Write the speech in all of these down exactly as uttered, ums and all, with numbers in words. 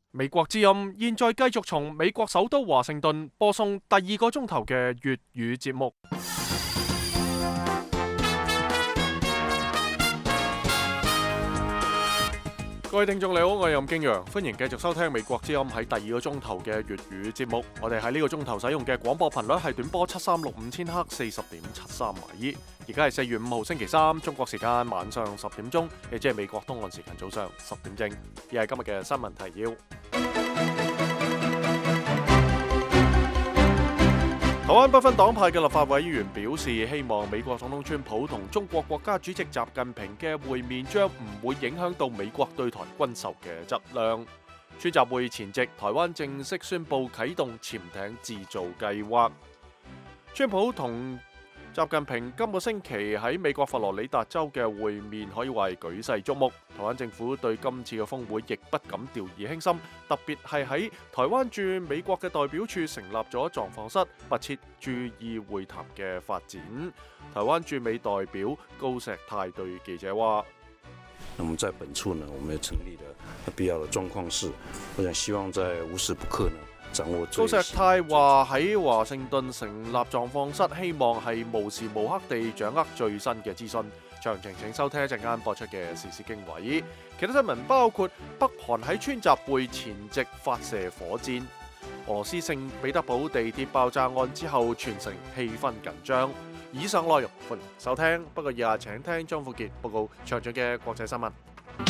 美國之音現在繼續從美國首都華盛頓播送第二個鐘頭嘅粵語節目。各位聽眾你好，我係任敬陽，歡迎繼續收聽美國之音喺第二個鐘頭嘅粵語節目。我哋喺呢個鐘頭使用嘅廣播頻率係短波七三六五千赫四十點七三米。而家係四月五號星期三，中國時間晚上十點鐘，亦即係美國東岸時間早上十點正。而係今日嘅新聞提要。台灣不分黨派嘅立法委員表示，希望美國總統川普同中國國家主席習近平嘅會面將唔會影響到美國對台軍售嘅質量。川習會前夕，台灣正式宣布啟動潛艇製造計劃。川普同習近平今個星期喺美國佛羅里達州嘅會面可以話係舉世矚目。台灣政府對今次嘅峰會亦不敢掉以輕心，特別係喺台灣駐美國嘅代表處成立咗狀況室，密切注意會談嘅發展。台灣駐美代表高石泰對記者話： 那麼在本處呢，我們也成立了必要的狀況室，我想希望在無時不刻呢。 高石泰話喺華盛頓成立狀況室，希望係無時無刻地掌握最新嘅資訊。詳情請收聽一陣間播出嘅時事經緯。其他新聞包括北韓喺川習會前夕發射火箭，俄羅斯聖彼得堡地鐵爆炸案之後，全城氣氛緊張。以上內容歡迎收聽，不過以下請聽張富傑報告詳盡嘅國際新聞。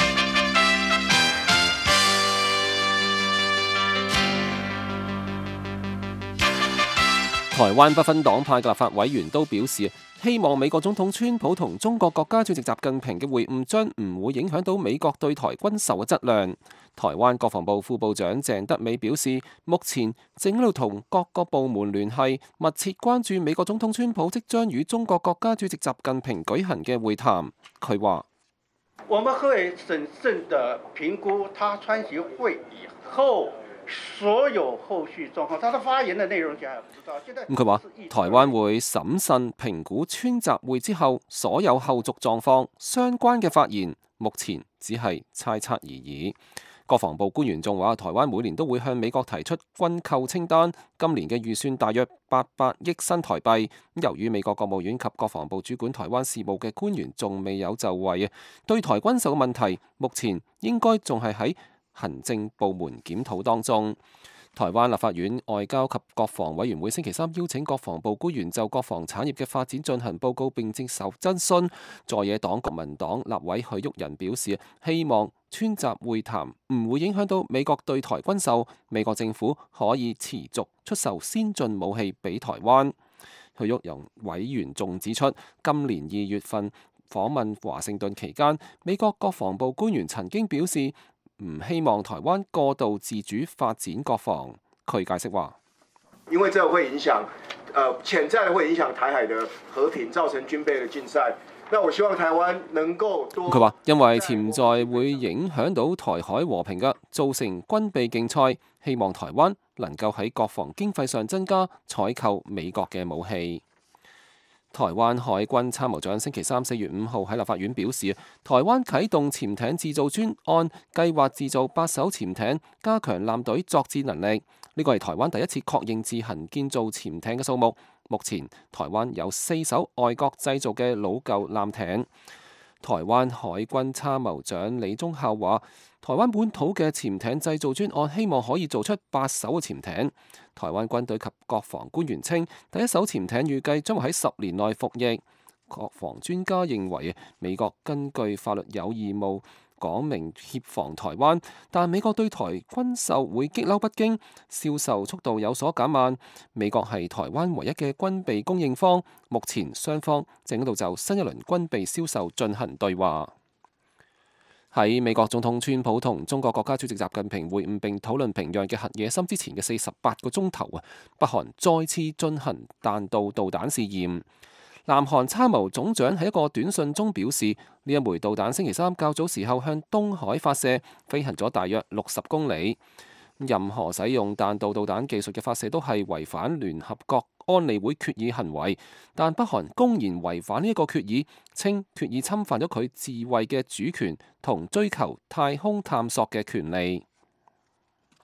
台灣不分黨派嘅立法委員都表示，希望美國總統川普同中國國家主席習近平嘅會晤將唔會影響到美國對台軍售嘅質量。台灣國防部副部長鄭德美表示，目前正喺度同各個部門聯繫，密切關注美國總統川普即將與中國國家主席習近平舉行嘅會談。佢話： 我們會審慎地評估他川習會以後所有後續狀況，他的發言的內容現在還不知道。現在佢話台灣會審慎評估川習會之後所有後續狀況，相關嘅發言目前只係猜測而已。國防部官員仲話，台灣每年都會向美國提出軍購清單，今年嘅預算大約八百億新台幣。由於美國國務院及國防部主管台灣事務嘅官員仲未有就位啊，對台軍售嘅問題目前應該仲係喺行政部門檢討當中。台灣立法院外交及國防委員會星期三邀請國防部官員就國防產業嘅發展進行報告並接受質詢。在野黨國民黨立委許旭仁表示，希望川習會談唔會影響到美國對台軍售，美國政府可以持續出售先進武器俾台灣。許旭仁委員仲指出，今年二月份訪問華盛頓期間，美國國防部官員曾經表示唔希望台灣過度自主發展國防。佢解釋話： 因為這會影響，呃，潛在的會影響台海的和平，造成軍備的競賽。那我希望台灣能夠多。佢話因為潛在會影響到台海和平嘅，造成軍備競賽，希望台灣能夠喺國防經費上增加採購美國嘅武器。台灣海軍參謀長星期三四月五號喺立法院表示，台灣啟動潛艇製造專案，計劃製造八艘潛艇，加強艦隊作戰能力。呢個係台灣第一次確認自行建造潛艇嘅數目。目前台灣有四艘外國製造嘅老舊艦艇。台灣海軍參謀長李宗孝話，台灣本土嘅潛艇製造專案希望可以做出八艘嘅潛艇。台灣軍隊及國防官員稱，第一艘潛艇預計將會喺十年內服役。國防專家認為，美國根據法律有義務講明協防台灣，但美國對台軍售會激嬲北京，銷售速度有所減慢。美國係台灣唯一嘅軍備供應方，目前雙方正喺度就新一輪軍備銷售進行對話。喺美國總統川普同中國國家主席習近平會晤並討論平壤嘅核野心之前嘅四十八個鐘頭啊，北韓再次進行彈道導彈試驗。南韓參謀總長喺一個短信中表示，呢一枚導彈星期三較早時候向東海發射，飛行咗大約六十公里。任何使用彈道導彈技術嘅發射都係違反聯合國安理會決議行為，但北韓公然違反呢一個決議，稱決議侵犯咗佢自衛嘅主權同追求太空探索嘅權利。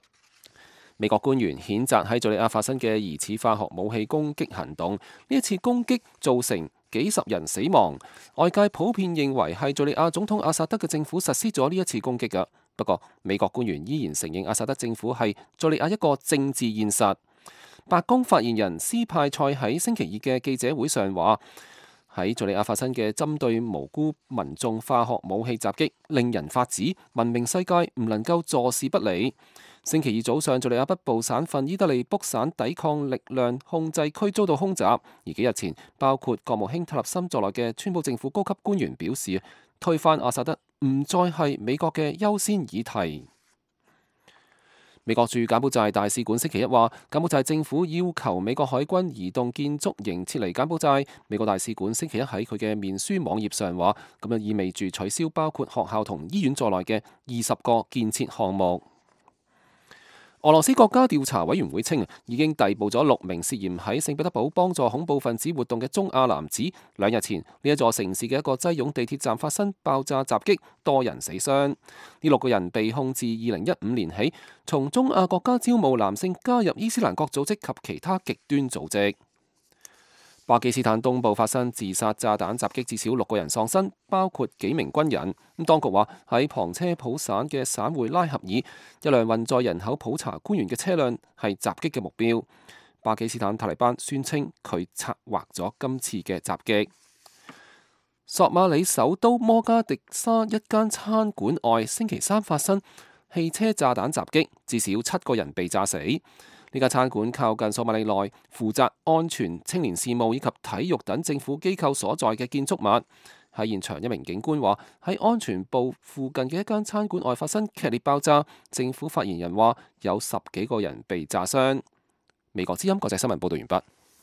美國官員譴責喺敘利亞發生嘅疑似化學武器攻擊行動，呢一次攻擊造成幾十人死亡。外界普遍認為係敘利亞總統阿薩德嘅政府實施咗呢一次攻擊㗎。不過美國官員依然承認阿薩德政府係敘利亞一個政治現實。白宮發言人斯派塞喺星期二嘅記者會上話，喺敘利亞發生嘅針對無辜民眾化學武器襲擊令人髮指，文明世界唔能夠坐視不理。星期二早上，敘利亞北部省份伊德利卜省抵抗力量控制區遭到空襲，而幾日前，包括國務卿塔勒森在內嘅川普政府高級官員表示，推翻阿薩德唔再係美國嘅優先議題。美國駐柬埔寨大使館星期一話，柬埔寨政府要求美國海軍移動建築營撤離柬埔寨。美國大使館星期一喺佢嘅面書網頁上話，咁樣意味住取消包括學校同醫院在內嘅二十個建設項目。俄羅斯國家調查委員會稱，已經逮捕咗六名涉嫌喺聖彼得堡幫助恐怖分子活動嘅中亞男子。兩日前，呢一座城市嘅一個擠擁地鐵站發生爆炸襲擊，多人死傷。呢六個人被控自二零一五年起，從中亞國家招募男性加入伊斯蘭國組織及其他極端組織。巴基斯坦東部發生自殺炸彈襲擊，至少六個人喪生，包括幾名軍人。咁當局話喺旁車普省嘅省會拉合爾，一輛運載人口普查官員嘅車輛係襲擊嘅目標。巴基斯坦塔利班宣稱佢策劃咗今次嘅襲擊。索馬里首都摩加迪沙一間餐館外星期三發生汽車炸彈襲擊，至少七個人被炸死。呢間餐館靠近索馬里內負責安全、青年事務以及體育等政府機構所在嘅建築物。喺現場，一名警官話喺安全部附近嘅一間餐館外發生劇烈爆炸。政府發言人話有十幾個人被炸傷。美國之音國際新聞報道完畢。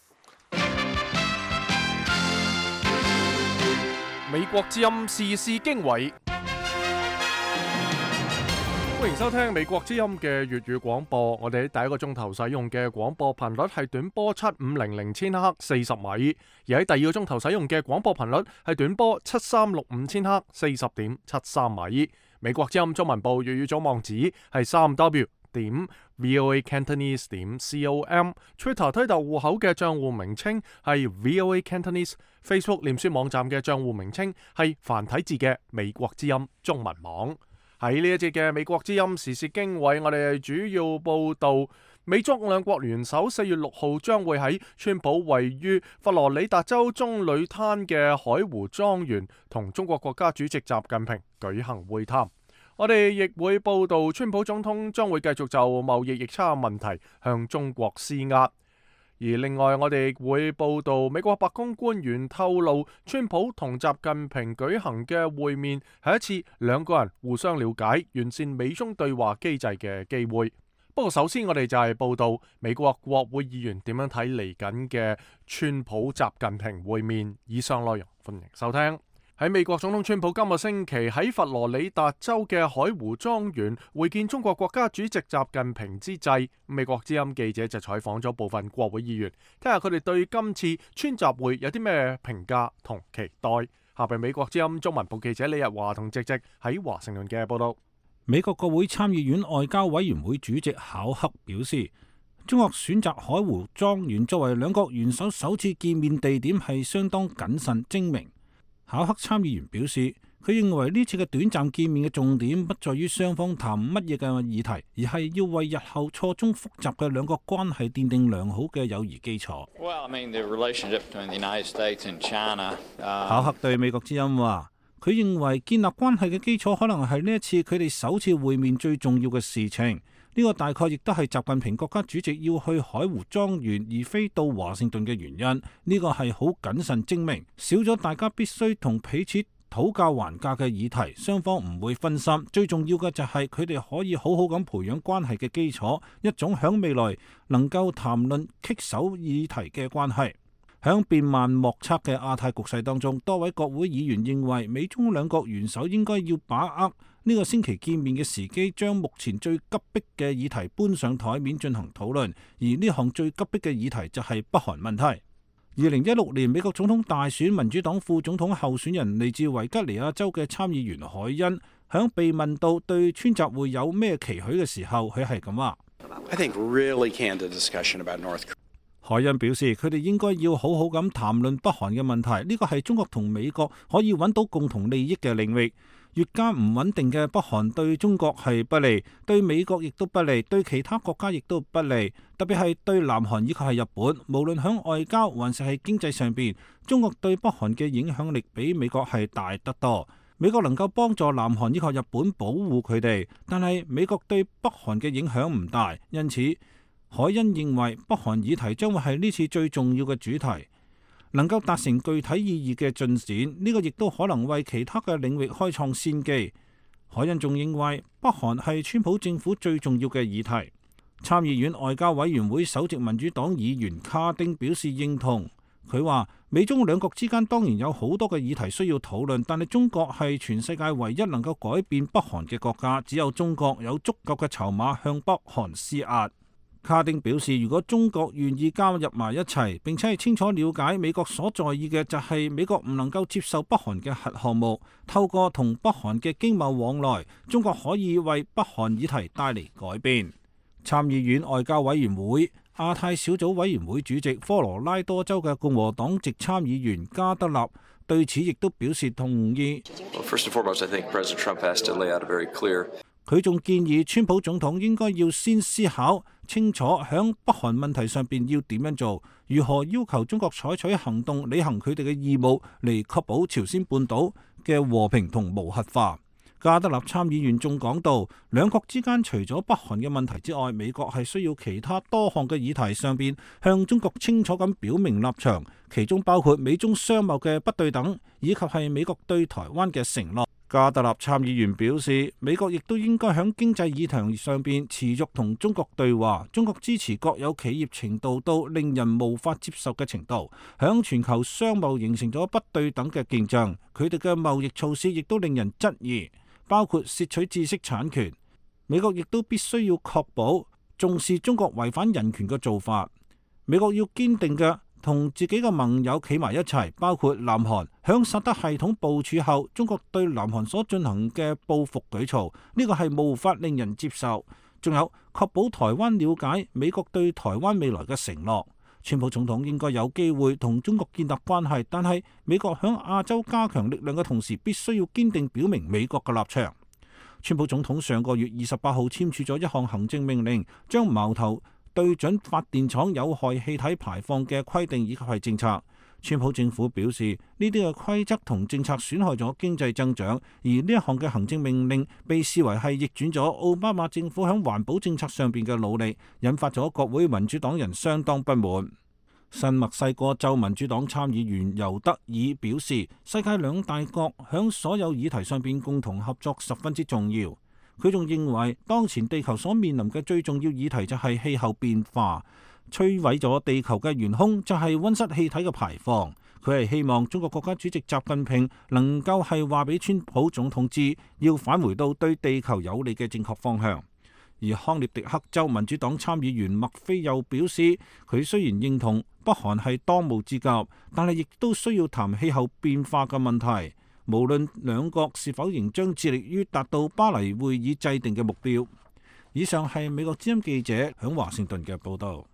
美國之音時事經緯。歡迎收聽美國之音嘅粵語廣播。我哋喺第一個鐘頭使用嘅廣播頻率係短波七五零零千赫四十米，而喺第二個鐘頭使用嘅廣播頻率係短波七三六五千赫四十點七三米。美國之音中文部粵語組網址係三 w 點 voa cantonese 點 com，Twitter 推特戶口嘅賬戶名稱係 voa cantonese，Facebook 臉書網站嘅賬戶名稱係繁體字嘅美國之音中文網。喺呢一節嘅美國之音時事經緯，我哋主要報道美中兩國元首四月六號將會喺川普位於佛羅里達州棕櫚灘嘅海湖莊園同中國國家主席習近平舉行會談。我哋亦會報道川普總統將會繼續就貿易逆差問題向中國施壓。而另外，我哋會報道美國白宮官員透露，川普同習近平舉行嘅會面係一次兩個人互相了解、完善美中對話機制嘅機會。不過首先我哋就係報道美國國會議員點樣睇嚟緊嘅川普習近平會面。以上內容歡迎收聽。喺美國總統川普今個星期喺佛羅里達州嘅海湖莊園會見中國國家主席習近平之際，美國之音記者就採訪咗部分國會議員，睇下佢哋對今次川習會有啲咩評價同期待。下邊美國之音中文部記者李日華同直直喺華盛頓嘅報道。 美國國會參議院外交委員會主席考克表示，中國選擇海湖莊園作為兩國元首首次見面地點係相當謹慎精明。考克參議員表示，佢認為呢次嘅短暫見面嘅重點不在於雙方談乜嘢嘅議題，而係要為日後錯綜複雜嘅兩國關係奠定良好嘅友誼基礎。 Well, I mean, the relationship between the United States and China, uh... 考克對美國之音話，佢認為建立關係嘅基礎可能係呢一次佢哋首次會面最重要嘅事情。呢個大概亦都係習近平國家主席要去海湖莊園而非到華盛頓嘅原因。呢個係好謹慎精明，少咗大家必須同彼此討價還價嘅議題，雙方唔會分心。最重要嘅就係佢哋可以好好咁培養關係嘅基礎，一種響未來能夠談論棘手議題嘅關係。響變幻莫測嘅亞太局勢當中，多位國會議員認為美中兩國元首應該要把握呢個星期見面嘅時機，將目前最急迫嘅議題搬上台面進行討論。而呢項最急迫嘅議題就係北韓問題。二零一六年美國總統大選，民主黨副總統候選人嚟自維吉尼亞州嘅參議員海恩，響被問到對川習會有咩期許嘅時候，佢係咁話： I think really candid discussion about North Korea. 海恩表示，佢哋應該要好好咁談論北韓嘅問題，呢個係中國同美國可以揾到共同利益嘅領域。越加唔穩定嘅北韓對中國係不利，對美國亦都不利，對其他國家亦都不利，特別係對南韓以及係日本。無論響外交還是係經濟上邊，中國對北韓嘅影響力比美國係大得多。美國能夠幫助南韓以及日本保護佢哋，但係美國對北韓嘅影響唔大，因此海恩認為北韓議題將會係呢次最重要嘅主題。能夠達成具體意義嘅進展，呢個亦都可能為其他嘅領域開創先機。海恩仲認為北韓係川普政府最重要嘅議題。參議院外交委員會首席民主黨議員卡丁表示認同。佢話美中兩國之間當然有好多嘅議題需要討論，但係中國係全世界唯一能夠改變北韓嘅國家，只有中國有足夠嘅籌碼向北韓施壓。卡丁表示，如果中國願意加入埋一齊，並且係清楚了解美國所在意嘅就係美國唔能夠接受北韓嘅核項目，透過同北韓嘅經貿往來，中國可以為北韓議題帶嚟改變。參議院外交委員會亞太小組委員會主席科羅拉多州嘅共和黨籍參議員加德納對此亦都表示同意。佢仲建議川普總統應該要先思考清楚響北韓問題上邊要點樣做，如何要求中國採取行動履行佢哋嘅義務嚟確保朝鮮半島嘅和平同無核化。加德納參議員仲講到，兩國之間除咗北韓嘅問題之外，美國係需要其他多項嘅議題上邊向中國清楚咁表明立場，其中包括美中商貿嘅不對等，以及係美國對台灣嘅承諾。加德納參議員表示，美國亦都應該喺經濟議題上邊持續同中國對話。中國支持國有企業程度到令人無法接受嘅程度，響全球商貿形成咗不對等嘅競爭。佢哋嘅貿易措施亦都令人質疑，包括竊取知識產權。美國亦都必須要確保重視中國違反人權嘅做法。美國要堅定嘅同自己嘅盟友企埋一齊，包括南韓。響薩德系統部署後，中國對南韓所進行嘅報復舉措，呢個係無法令人接受。仲有確保台灣了解美國對台灣未來嘅承諾。川普總統應該有機會同中國建立關係，但係美國響亞洲加強力量嘅同時，必須要堅定表明美國嘅立場。川普總統上個月二十八號簽署咗一項行政命令，將矛頭對準發電廠有害氣體排放嘅規定以及係政策。川普政府表示，呢啲嘅規則同政策損害咗經濟增長，而呢一項嘅行政命令被視為係逆轉咗奧巴馬政府喺環保政策上邊嘅努力，引發咗國會民主黨人相當不滿。新墨西哥州民主黨參議員尤德爾表示，世界兩大國喺所有議題上邊共同合作十分之重要。佢仲認為，當前地球所面臨嘅最重要議題就係氣候變化。摧毀咗地球嘅元兇就係溫室氣體嘅排放。佢係希望中國國家主席習近平能夠係話俾川普總統知，要返回到對地球有利嘅正確方向。而康涅狄克州民主黨參議員麥菲又表示，佢雖然認同北韓係當務之急，但係亦都需要談氣候變化嘅問題。無論兩國是否仍將致力於達到巴黎會議制定嘅目標。以上係美國之音記者響華盛頓嘅報道。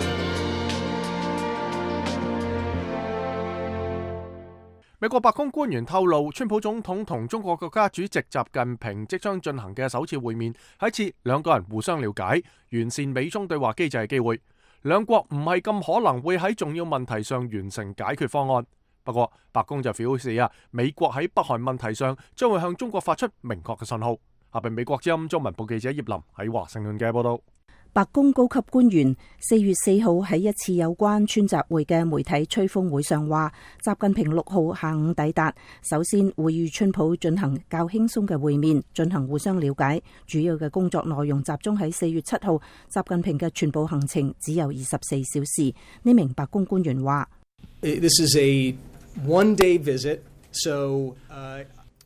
美國白宮官員透露，川普總統同中國國家主席習近平即將進行嘅首次會面，係一次兩個人互相了解、完善美中對話機制嘅機會。兩國唔係咁可能會喺重要問題上完成解決方案。不過，白宮就表示啊，美國喺北韓問題上將會向中國發出明確嘅信號。下邊美國之音中文部記者葉林喺華盛頓嘅報道。 白宮高級官員四月四號喺一次有關川習會嘅媒體吹風會上話，習近平六號下午抵達，首先會與川普進行較輕鬆嘅會面，進行互相了解。主要嘅工作內容集中喺四月七號，習近平嘅全部行程只有二十四小時。呢名白宮官員話： This is a one day visit, so, uh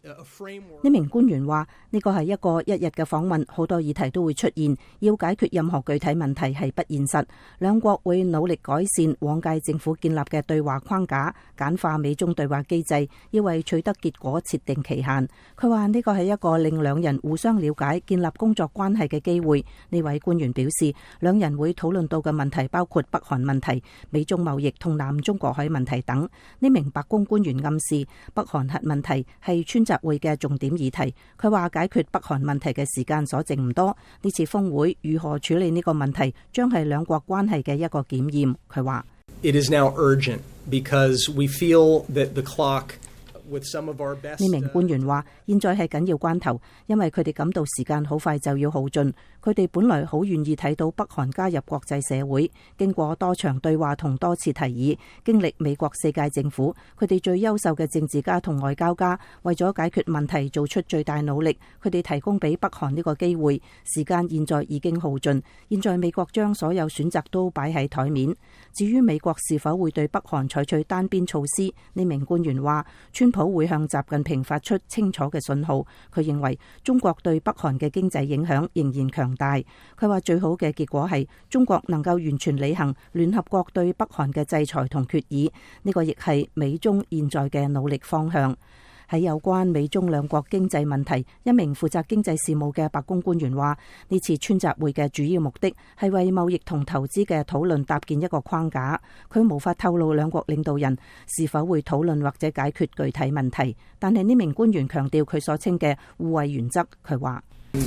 呢名官員話：呢個係一個一日嘅訪問，好多議題都會出現，要解決任何具體問題係不現實。兩國會努力改善往屆政府建立嘅對話框架，簡化美中對話機制，要為取得結果設定期限。佢話呢個係一個令兩人互相了解、建立工作關係嘅機會。呢位官員表示，兩人會討論到嘅問題包括北韓問題、美中貿易同南中國海問題等。呢名白宮官員暗示，北韓核問題係川習會嘅重點議題。佢話解決北韓問題嘅時間所剩唔多，呢次峰會如何處理呢個問題，將係兩國關係嘅一個檢驗。佢話 ：It is now urgent because we feel that the clock with some of our best。呢名官員話：現在係緊要關頭，因為佢哋感到時間好快就要耗盡。佢哋本來好願意睇到北韓加入國際社會，經過多場對話同多次提議，經歷美國四屆政府，佢哋最優秀嘅政治家同外交家為咗解決問題做出最大努力，佢哋提供俾北韓呢個機會。時間現在已經耗盡，現在美國將所有選擇都擺喺台面。至於美國是否會對北韓採取單邊措施，呢名官員話：川普會向習近平發出清楚嘅信號。佢認為中國對北韓嘅經濟影響仍然強大。佢話最好嘅結果係中國能夠完全履行聯合國對北韓嘅制裁同決議，呢個亦係美中現在嘅努力方向。喺有關美中兩國經濟問題，一名負責經濟事務嘅白宮官員話：呢次川習會嘅主要目的係為貿易同投資嘅討論搭建一個框架。佢無法透露兩國領導人是否會討論或者解決具體問題，但係呢名官員強調佢所稱嘅互惠原則。佢話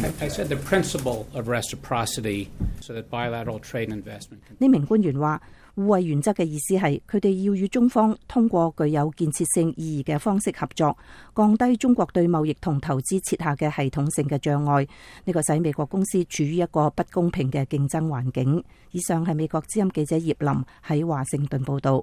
呢名官員話，互惠原則嘅意思係佢哋要與中方通過具有建設性意義嘅方式合作，降低中國對貿易同投資設下嘅系統性嘅障礙。呢個使美國公司處於一個不公平嘅競爭環境。以上係美國之音記者葉林喺華盛頓報道。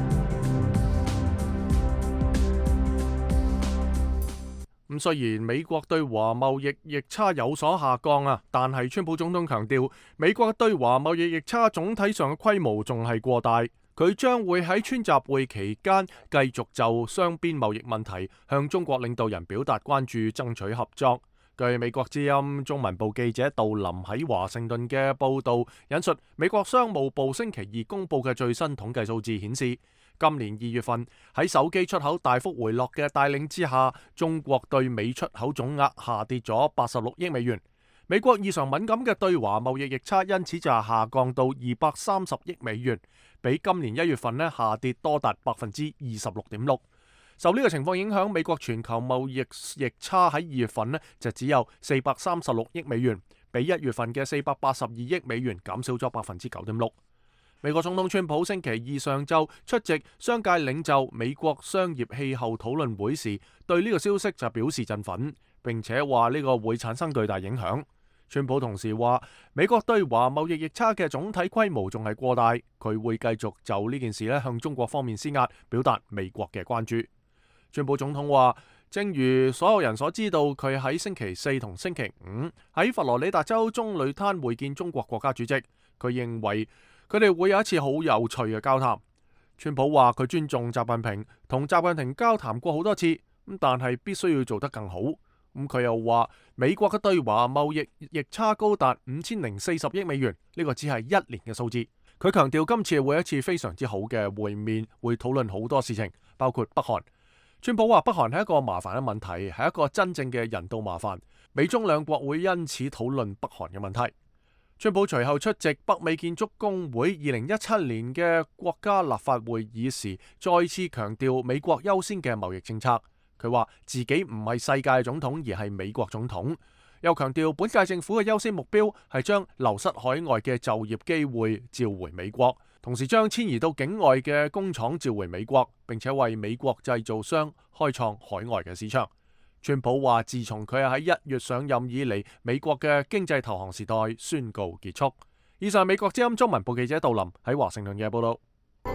咁雖然美國對華貿易逆差有所下降啊，但係川普總統強調，美國對華貿易逆差總體上嘅規模仲係過大。佢將會喺川習會期間繼續就雙邊貿易問題向中國領導人表達關注，爭取合作。據美國之音中文部記者杜林喺華盛頓嘅報導引述美國商務部星期二公佈嘅最新統計數字顯示，今年二月份喺手機出口大幅回落嘅帶領之下，中國對美出口總額下跌咗八十六億美元。美國異常敏感嘅對華貿易逆差因此就下降到二百三十億美元，比今年一月份呢下跌多達百分之二十六點六。受呢個情況影響，美國全球貿易逆差喺二月份呢就只有四百三十六億美元，比一月份嘅四百八十二億美元減少咗百分之九點六。美國總統川普星期二上晝出席商界領袖美國商業氣候討論會時，對呢個消息就表示振奮，並且話呢個會產生巨大影響。川普同時話，美國對華貿易逆差嘅總體規模仲係過大，佢會繼續就呢件事咧向中國方面施壓，表達美國嘅關注。川普總統話，正如所有人所知道，佢喺星期四同星期五喺佛羅里達州棕櫚灘會見中國國家主席，佢認為佢哋會有一次好有趣嘅交談。川普話佢尊重習近平，同習近平交談過好多次，咁但係必須要做得更好。咁佢又話美國嘅對華貿易逆差高達五千零四十億美元，呢個只係一年嘅數字。佢強調今次會有一次非常之好嘅會面，會討論好多事情，包括北韓。川普話北韓係一個麻煩嘅問題，係一個真正嘅人道麻煩，美中兩國會因此討論北韓嘅問題。川普隨後出席北美建築工會二零一七年嘅國家立法會議時，再次強調美國優先嘅貿易政策。佢話自己唔係世界總統，而係美國總統。又強調本屆政府嘅優先目標係將流失海外嘅就業機會召回美國，同時將遷移到境外嘅工廠召回美國，並且為美國製造商開創海外嘅市場。川普話自從佢喺一月上任以嚟，美國嘅經濟投降時代宣告結束。以上係美國之音中文部記者杜林喺華盛頓嘅報道。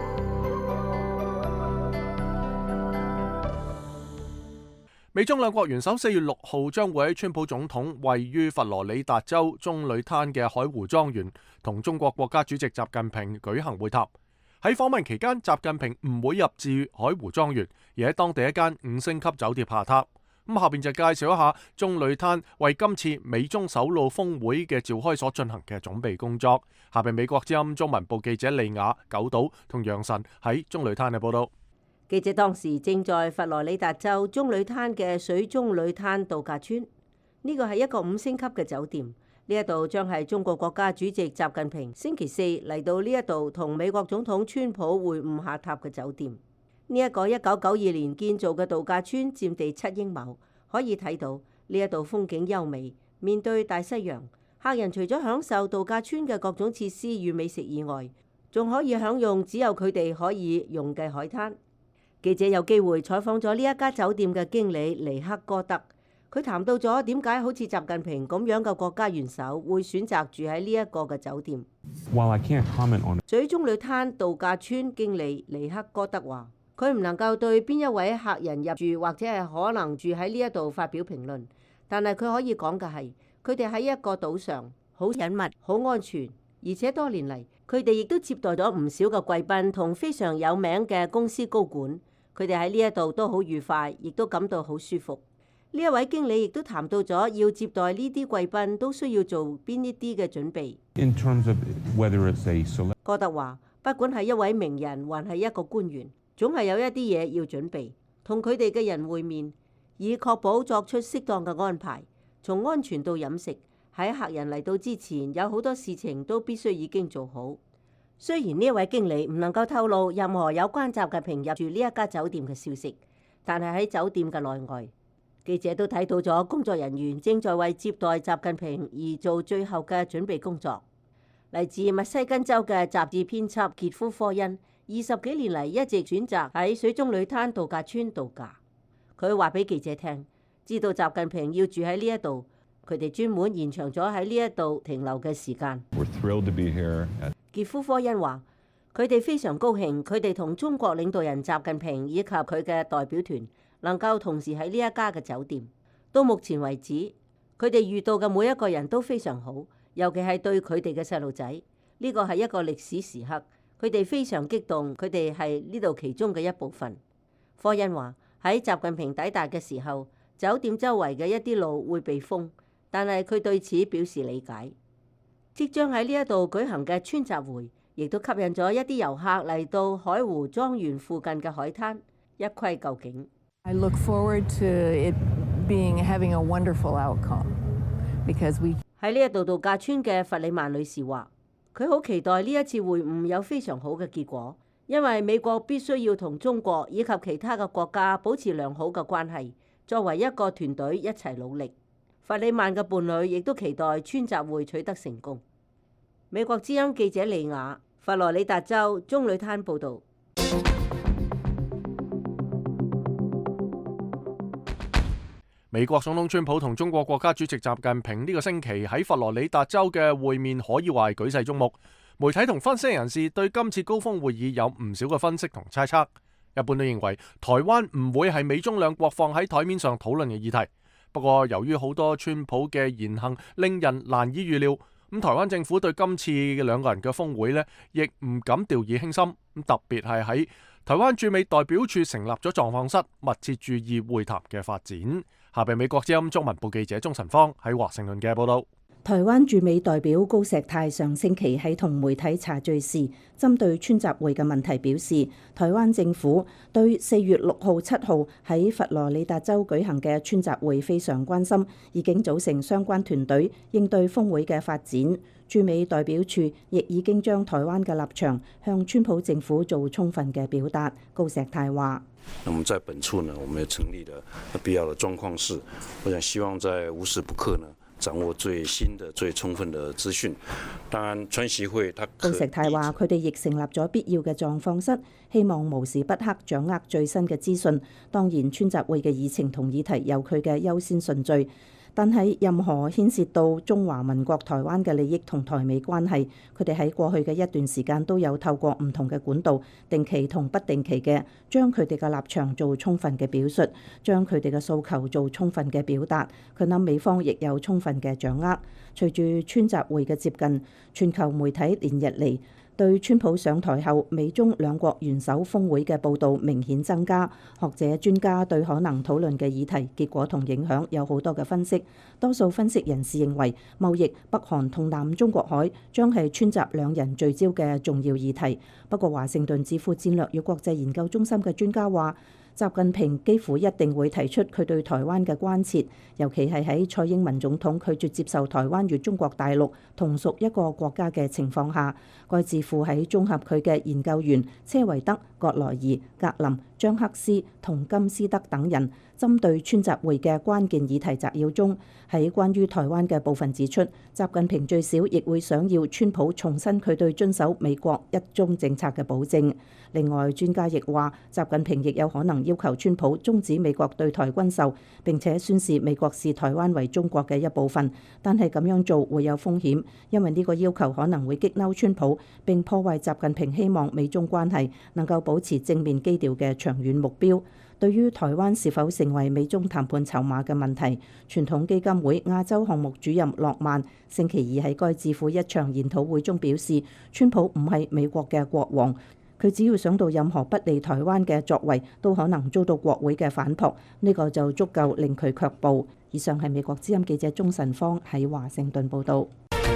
美中兩國元首四月六號將會喺川普總統位於佛羅里達州棕櫚灘嘅海湖莊園同中國國家主席習近平舉行會談。喺訪問期間，習近平唔會入住海湖莊園，而喺當地一間五星級酒店下榻。 咁下邊就介紹一下中旅灘為今次美中首腦峰會嘅召開所進行嘅準備工作。下邊美國之音中文部記者利雅、九島同楊晨喺中旅灘嘅報道。 記者當時正在佛羅里達州中旅灘嘅水中旅灘度假村，呢個係一個五星級嘅酒店。呢一度將係中國國家主席習近平星期四嚟到呢一度同美國總統川普會晤下榻嘅酒店。呢一個一九九二年建造嘅度假村佔地七英畝，可以睇到呢一度風景優美，面對大西洋。客人除咗享受度假村嘅各種設施與美食以外，仲可以享用只有佢哋可以用嘅海灘。記者有機會採訪咗呢一家酒店嘅經理尼克哥德，佢談到咗點解好似習近平咁樣嘅國家元首會選擇住喺呢一個嘅酒店。水中旅灘度假村經理尼克哥德話：佢唔能夠對邊一位客人入住或者係可能住喺呢一度發表評論，但係佢可以講嘅係，佢哋喺一個島上，好隱密、好安全，而且多年嚟佢哋亦都接待咗唔少嘅貴賓同非常有名嘅公司高管。佢哋喺呢一度都好愉快，亦都感到好舒服。呢一位經理亦都談到咗要接待呢啲貴賓都需要做邊一啲嘅準備。 In terms of whether it's a select... 哥德話：不管係一位名人還係一個官員，總係有一啲嘢要準備，同佢哋嘅人會面，以確保作出適當嘅安排。從安全到飲食，喺客人嚟到之前，有好多事情都必須已經做好。雖然呢一位經理唔能夠透露任何有關習近平入住呢一家酒店嘅消息，但係喺酒店嘅內外，記者都睇到咗工作人員正在為接待習近平而做最後嘅準備工作。嚟自密西根州嘅雜誌編輯傑夫科恩，二十幾年嚟一直選擇喺水中旅灘度假村度假。佢話俾記者聽，知道習近平要住喺呢一度，佢哋專門延長咗喺呢一度停留嘅時間。 We're thrilled to be here at... 傑夫科恩話：佢哋非常高興，佢哋同中國領導人習近平以及佢嘅代表團能夠同時喺呢一家嘅酒店。到目前為止，佢哋遇到嘅每一個人都非常好，尤其係對佢哋嘅細路仔。呢個係一個歷史時刻，佢哋非常激動，佢哋係呢度其中嘅一部分。科恩話：喺習近平抵達嘅時候，酒店周圍嘅一啲路會被封，但係佢對此表示理解。即將喺呢一度舉行嘅川習會，亦都吸引咗一啲遊客嚟到海湖莊園附近嘅海灘一窺究竟。 I look forward to it being having a wonderful outcome because we 喺呢一度度假村嘅弗里曼女士話：佢好期待呢一次會晤有非常好嘅結果，因為美國必須要同中國以及其他嘅國家保持良好嘅關係，作為一個團隊一齊努力。弗里曼嘅伴侶亦都期待川習會取得成功。美國之音記者利雅，佛羅里達州中旅灘報導。 美國總統川普同中國國家主席習近平呢個星期喺佛羅里達州嘅會面可以話係舉世矚目。媒體同分析人士對今次高峰會議有唔少嘅分析同猜測，一般都認為台灣唔會係美中兩國放喺台面上討論嘅議題。不過，由於好多川普嘅言行令人難以預料，咁台灣政府對今次嘅兩個人嘅峰會呢，亦唔敢掉以輕心。咁特別係喺台灣駐美代表處成立咗狀況室，密切注意會談嘅發展。下邊美國之音中文部記者鍾晨芳喺華盛頓嘅報道。 台灣駐美代表高石泰上星期喺同媒體茶敘時，針對川習會嘅問題表示，台灣政府對四月六號、七號喺佛羅里達州舉行嘅川習會非常關心，已經組成相關團隊應對峰會嘅發展。駐美代表處亦已經將台灣嘅立場向川普政府做充分嘅表達。高石泰話： 那麼在本處呢，我們也成立了必要的狀況室，我想希望在無時不刻呢，掌握最新的、最充分的資訊。當然，川習會，他高石泰話：佢哋亦成立咗必要嘅狀況室，希望無時不刻掌握最新嘅資訊。當然，川習會嘅議程同議題有佢嘅優先順序。但係任何牽涉到中華民國台灣嘅利益同台美關係，佢哋喺過去嘅一段時間都有透過唔同嘅管道，定期同不定期嘅將佢哋嘅立場做充分嘅表述，將佢哋嘅訴求做充分嘅表達。佢諗美方亦有充分嘅掌握。隨住川習會嘅接近，全球媒體連日嚟對川普上台後美中兩國元首峰會嘅報導明顯增加。學者專家對可能討論嘅議題、結果同影響有好多嘅分析。多數分析人士認為，貿易、北韓同南中國海將係川習兩人聚焦嘅重要議題。不過，華盛頓智庫戰略與國際研究中心嘅專家話，習近平幾乎一定會提出佢對台灣嘅關切，尤其係喺蔡英文總統拒絕接受台灣與中國大陸同屬一個國家嘅情況下。該智庫喺綜合佢嘅研究員車維德、葛萊爾、格林、張克斯同金斯德等人針對川習會嘅關鍵議題摘要中，喺關於台灣嘅部分指出，習近平最少亦會想要川普重申佢對遵守美國一中政策嘅保證。另外，專家亦話，習近平亦有可能要求川普終止美國對台軍售，並且宣示美國視台灣為中國嘅一部分。但係咁樣做會有風險，因為呢個要求可能會激嬲川普，並破壞習近平希望美中關係能夠保持正面基調嘅長遠目標。對於台灣是否成為美中談判籌碼嘅問題，傳統基金會亞洲項目主任諾曼星期二喺該智庫一場研討會中表示，川普唔係美國嘅國王，佢只要想到任何不利台灣嘅作為，都可能遭到國會嘅反撲，呢個就足夠令佢卻步。以上係美國之音記者鍾晨芳喺華盛頓報導。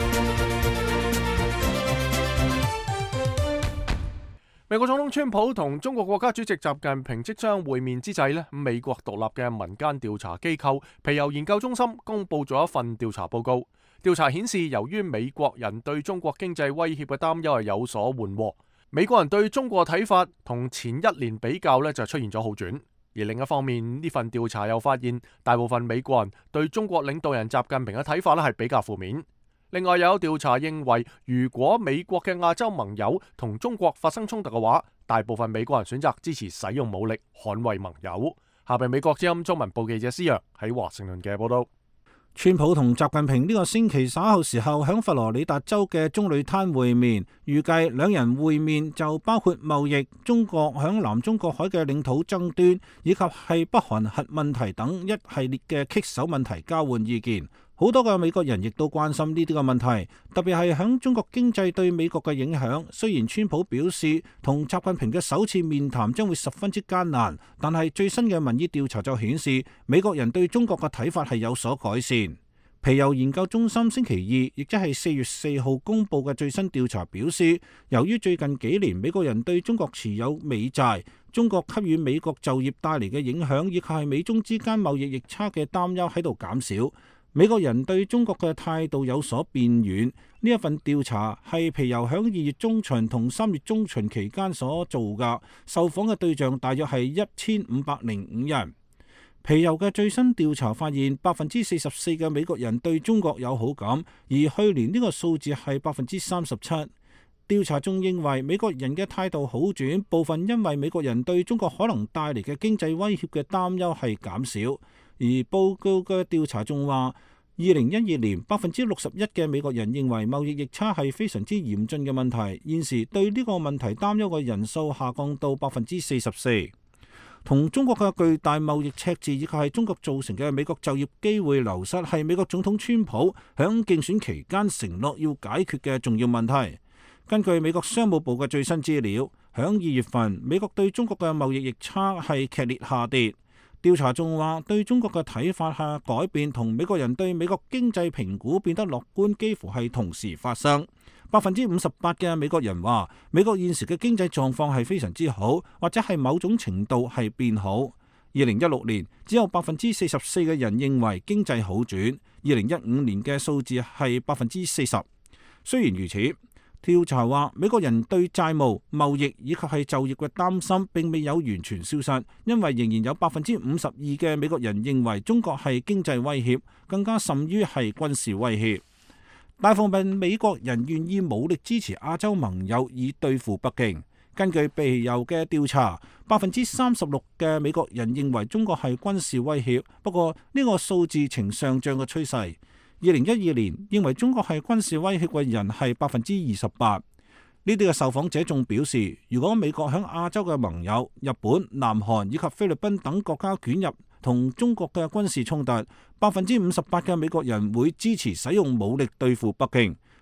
美國總統川普同中國國家主席習近平即將會面之際咧，美國獨立嘅民間調查機構皮尤研究中心公佈咗一份調查報告。調查顯示，由於美國人對中國經濟威脅嘅擔憂係有所緩和，美國人對中國嘅睇法同前一年比較咧就出現咗好轉。而另一方面，呢份調查又發現，大部分美國人對中國領導人習近平嘅睇法咧係比較負面。另外，有調查認為，如果美國嘅亞洲盟友同中國發生衝突嘅話，大部分美國人選擇支持使用武力捍衛盟友。下邊美國之音中文部記者施洋喺華盛頓嘅報道。 川普同習近平呢個星期稍後時候響佛羅里達州嘅棕櫚灘會面，預計兩人會面就包括貿易、中國響南中國海嘅領土爭端，以及係北韓核問題等一系列嘅棘手問題交換意見。好多嘅美國人亦都關心呢啲嘅問題，特別係響中國經濟對美國嘅影響。雖然川普表示同習近平嘅首次面談將會十分之艱難，但係最新嘅民意調查就顯示美國人對中國嘅睇法係有所改善。皮尤研究中心星期二，亦即係四月四號公佈嘅最新調查表示，由於最近幾年美國人對中國持有美債，中國給予美國就業帶嚟嘅影響，以及係美中之間貿易逆差嘅擔憂喺度減少。美國人對中國嘅態度有所變軟。呢一份調查係皮尤響二月中旬同三月中旬期間所做嘅，受訪嘅對象大約係一千五百零五人。皮尤嘅最新調查發現，百分之四十四嘅美國人對中國有好感，而去年呢個數字係百分之三十七。調查仲認為美國人嘅態度好轉，部分因為美國人對中國可能帶嚟嘅經濟威脅嘅擔憂係減少。而報告嘅調查仲話，二零一二年百分之六十一嘅美國人認為貿易逆差係非常之嚴峻嘅問題，現時對呢個問題擔憂嘅人數下降到百分之四十四。同中國嘅巨大貿易赤字以及係中國造成嘅美國就業機會流失，係美國總統川普響競選期間承諾要解決嘅重要問題。根據美國商務部嘅最新資料，響二月份美國對中國嘅貿易逆差係劇烈下跌。調查仲話，對中國嘅睇法下改變同美國人對美國經濟評估變得樂觀幾乎係同時發生。百分之五十八嘅美國人話，美國現時嘅經濟狀況係非常之好，或者係某種程度係變好。二零一六年只有百分之四十四嘅人認為經濟好轉，二零一五年嘅數字係百分之四十。雖然如此，調查話美國人對債務、貿易以及係就業嘅擔心並未有完全消失，因為仍然有百分之五十二嘅美國人認為中國係經濟威脅，更加甚於係軍事威脅。大部分美國人願意武力支持亞洲盟友以對付北京。根據皮尤嘅調查，百分之三十六嘅美國人認為中國係軍事威脅，不過呢個數字呈上漲嘅趨勢。二零一二年認為中國係軍事威脅嘅人係百分之二十八。呢啲嘅受訪者仲表示，如果美國響亞洲嘅盟友日本、南韓以及菲律賓等國家捲入同中國嘅軍事衝突，百分之五十八嘅美國人會支持使用武力對付北京。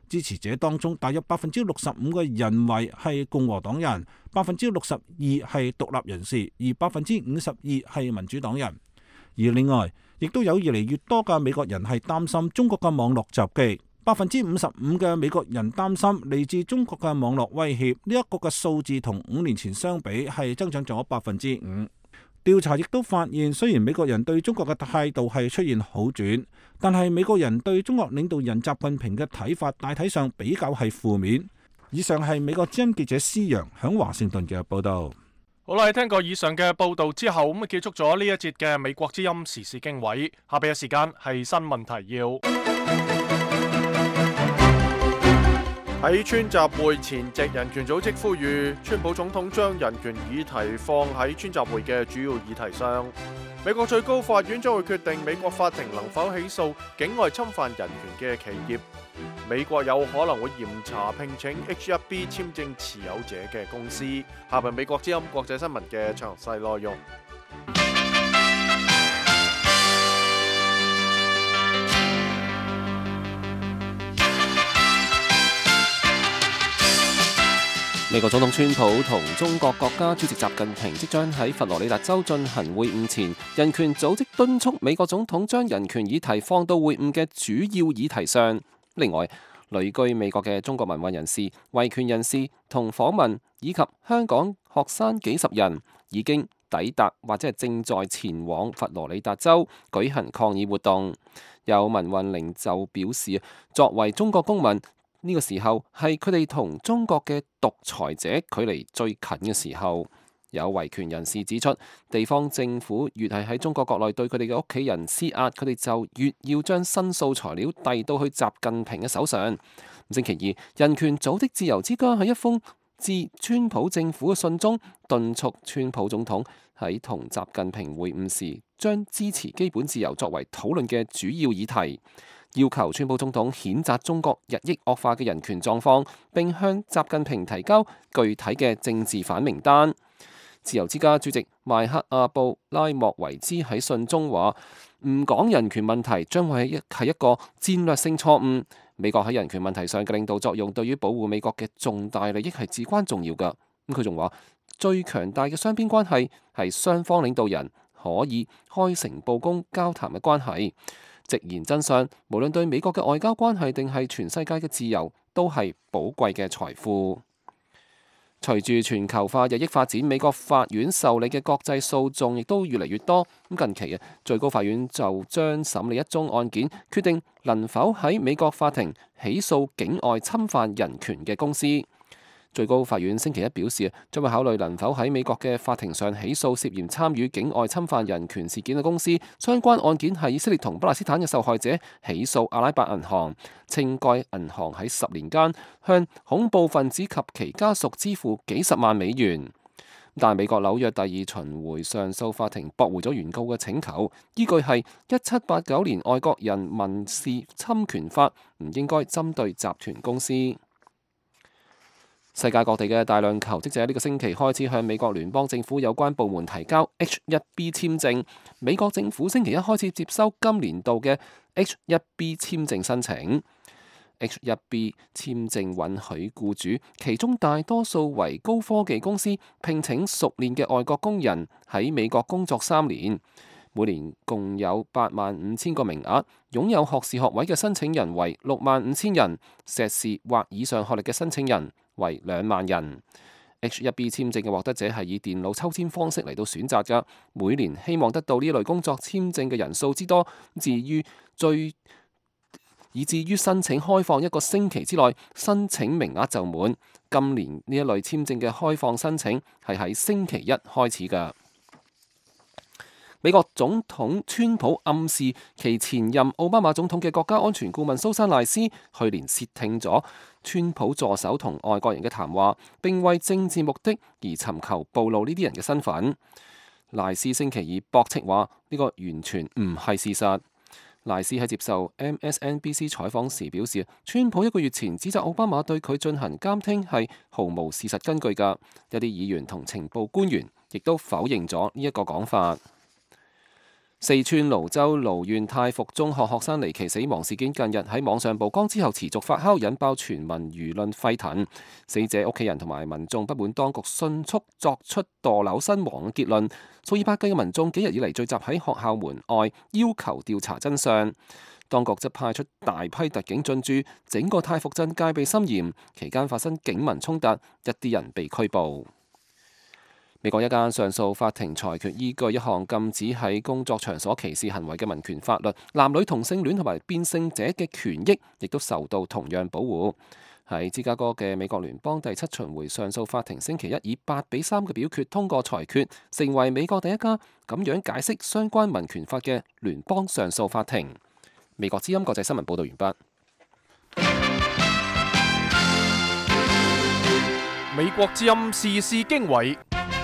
支持者當中大約百分之六十五嘅人為係共和黨人，百分之六十二係獨立人士，而百分之五十二係民主黨人。而另外，亦都有越嚟越多嘅美國人係擔心中國嘅網絡襲擊，百分之五十五嘅美國人擔心嚟自中國嘅網絡威脅。呢一個嘅數字同五年前相比係增長咗百分之五。調查亦都發現，雖然美國人對中國嘅態度係出現好轉，但係美國人對中國領導人習近平嘅睇法大體上比較係負面。以上係美國之音記者施陽響華盛頓嘅報道。 好啦，聽過以上嘅報道之後，咁啊結束咗呢一節嘅美國之音時事經緯。下邊嘅時間係新聞提要。喺川集會前夕，人權組織呼籲川普總統將人權議題放喺川集會嘅主要議題上。美國最高法院將會決定美國法庭能否起訴境外侵犯人權嘅企業。美國有可能會嚴查聘請 H 一 B 簽證持有者嘅公司。下邊美國之音國際新聞嘅詳細內容。 美國總統川普同中國國家主席習近平即將喺佛羅里達州進行會晤前，人權組織敦促美國總統將人權議題放到會晤嘅主要議題上。另外，旅居美國嘅中國民運人士、維權人士同訪民以及香港學生幾十人已經抵達或者係正在前往佛羅里達州舉行抗議活動。有民運領袖表示，作為中國公民，呢個時候係佢哋同中國嘅獨裁者距離最近嘅時候。有維權人士指出，地方政府越係喺中國國內對佢哋嘅屋企人施壓，佢哋就越要將申訴材料遞到去習近平嘅手上。星期二，人權組織自由之家喺一封致川普政府嘅信中，敦促川普總統喺同習近平會晤時，將支持基本自由作為討論嘅主要議題，要求川普總統譴責中國日益惡化嘅人權狀況，並向習近平提交具體嘅政治犯名單。自由之家主席邁克阿布拉莫維茲喺信中話：唔講人權問題將會係一個戰略性錯誤。美國喺人權問題上嘅領導作用，對於保護美國嘅重大利益係至關重要㗎。咁佢仲話：最強大嘅雙邊關係係雙方領導人可以開誠佈公交談嘅關係，直言真相，無論對美國嘅外交關係定係全世界嘅自由，都係寶貴嘅財富。隨住全球化日益發展，美國法院受理嘅國際訴訟亦都越嚟越多。咁近期啊，最高法院就將審理一宗案件，決定能否喺美國法庭起訴境外侵犯人權嘅公司。最高法院星期一表示，將會考慮能否喺美國嘅法庭上起訴涉嫌參與境外侵犯人權事件嘅公司。相關案件係以色列同巴勒斯坦嘅受害者起訴阿拉伯銀行，稱該銀行喺十年間向恐怖分子及其家屬支付幾十萬美元。但美國紐約第二巡迴上訴法庭駁回咗原告嘅請求，依據係一七八九年外國人民事侵權法，唔應該針對集團公司。世界各地嘅大量求職者呢個星期開始向美國聯邦政府有關部門提交 H 一 B 簽證。美國政府星期一開始接收今年度嘅 H 一 B 簽證申請。H 一 B 簽證允許僱主，其中大多數為高科技公司，聘請熟練嘅外國工人喺美國工作三年。每年共有八萬五千個名額，擁有學士學位嘅申請人為六萬五千人，碩士或以上學歷嘅申請人為兩萬人。H 一 B 簽證嘅獲得者係以電腦抽籤方式嚟到選擇㗎。每年希望得到呢類工作簽證嘅人數之多，至於最以至於申請開放一個星期之內，申請名額就滿。今年呢一類簽證嘅開放申請係喺星期一開始㗎。美國總統川普暗示其前任奧巴馬總統嘅國家安全顧問蘇珊賴斯去年竊聽咗川普助手同外國人嘅談話，並為政治目的而尋求暴露呢啲人嘅身份。賴斯星期二駁斥話呢個完全唔係事實。賴斯喺接受 M S N B C 採訪時表示，川普一個月前指責奧巴馬對佢進行監聽係毫無事實根據㗎。一啲議員同情報官員亦都否認咗呢一個講法。 四川瀘州瀘縣太福中學學生離奇死亡事件近日喺網上曝光之後持續發酵，引爆全民輿論沸騰。死者屋企人同埋民眾不滿當局迅速作出墮樓身亡嘅結論，數以百計嘅民眾幾日以嚟聚集喺學校門外，要求調查真相。當局則派出大批特警進駐，整個太福鎮戒備森嚴，期間發生警民衝突，一啲人被拘捕。美國一間上訴法庭裁決，依據一項禁止喺工作場所歧視行為嘅民權法律，男女同性戀同埋變性者嘅權益亦都受到同樣保護。喺芝加哥嘅美國聯邦第七巡迴上訴法庭星期一以八比三嘅表決通過裁決，成為美國第一家咁樣解釋相關民權法嘅聯邦上訴法庭。美國之音國際新聞報道完畢。 美國之音時事經緯。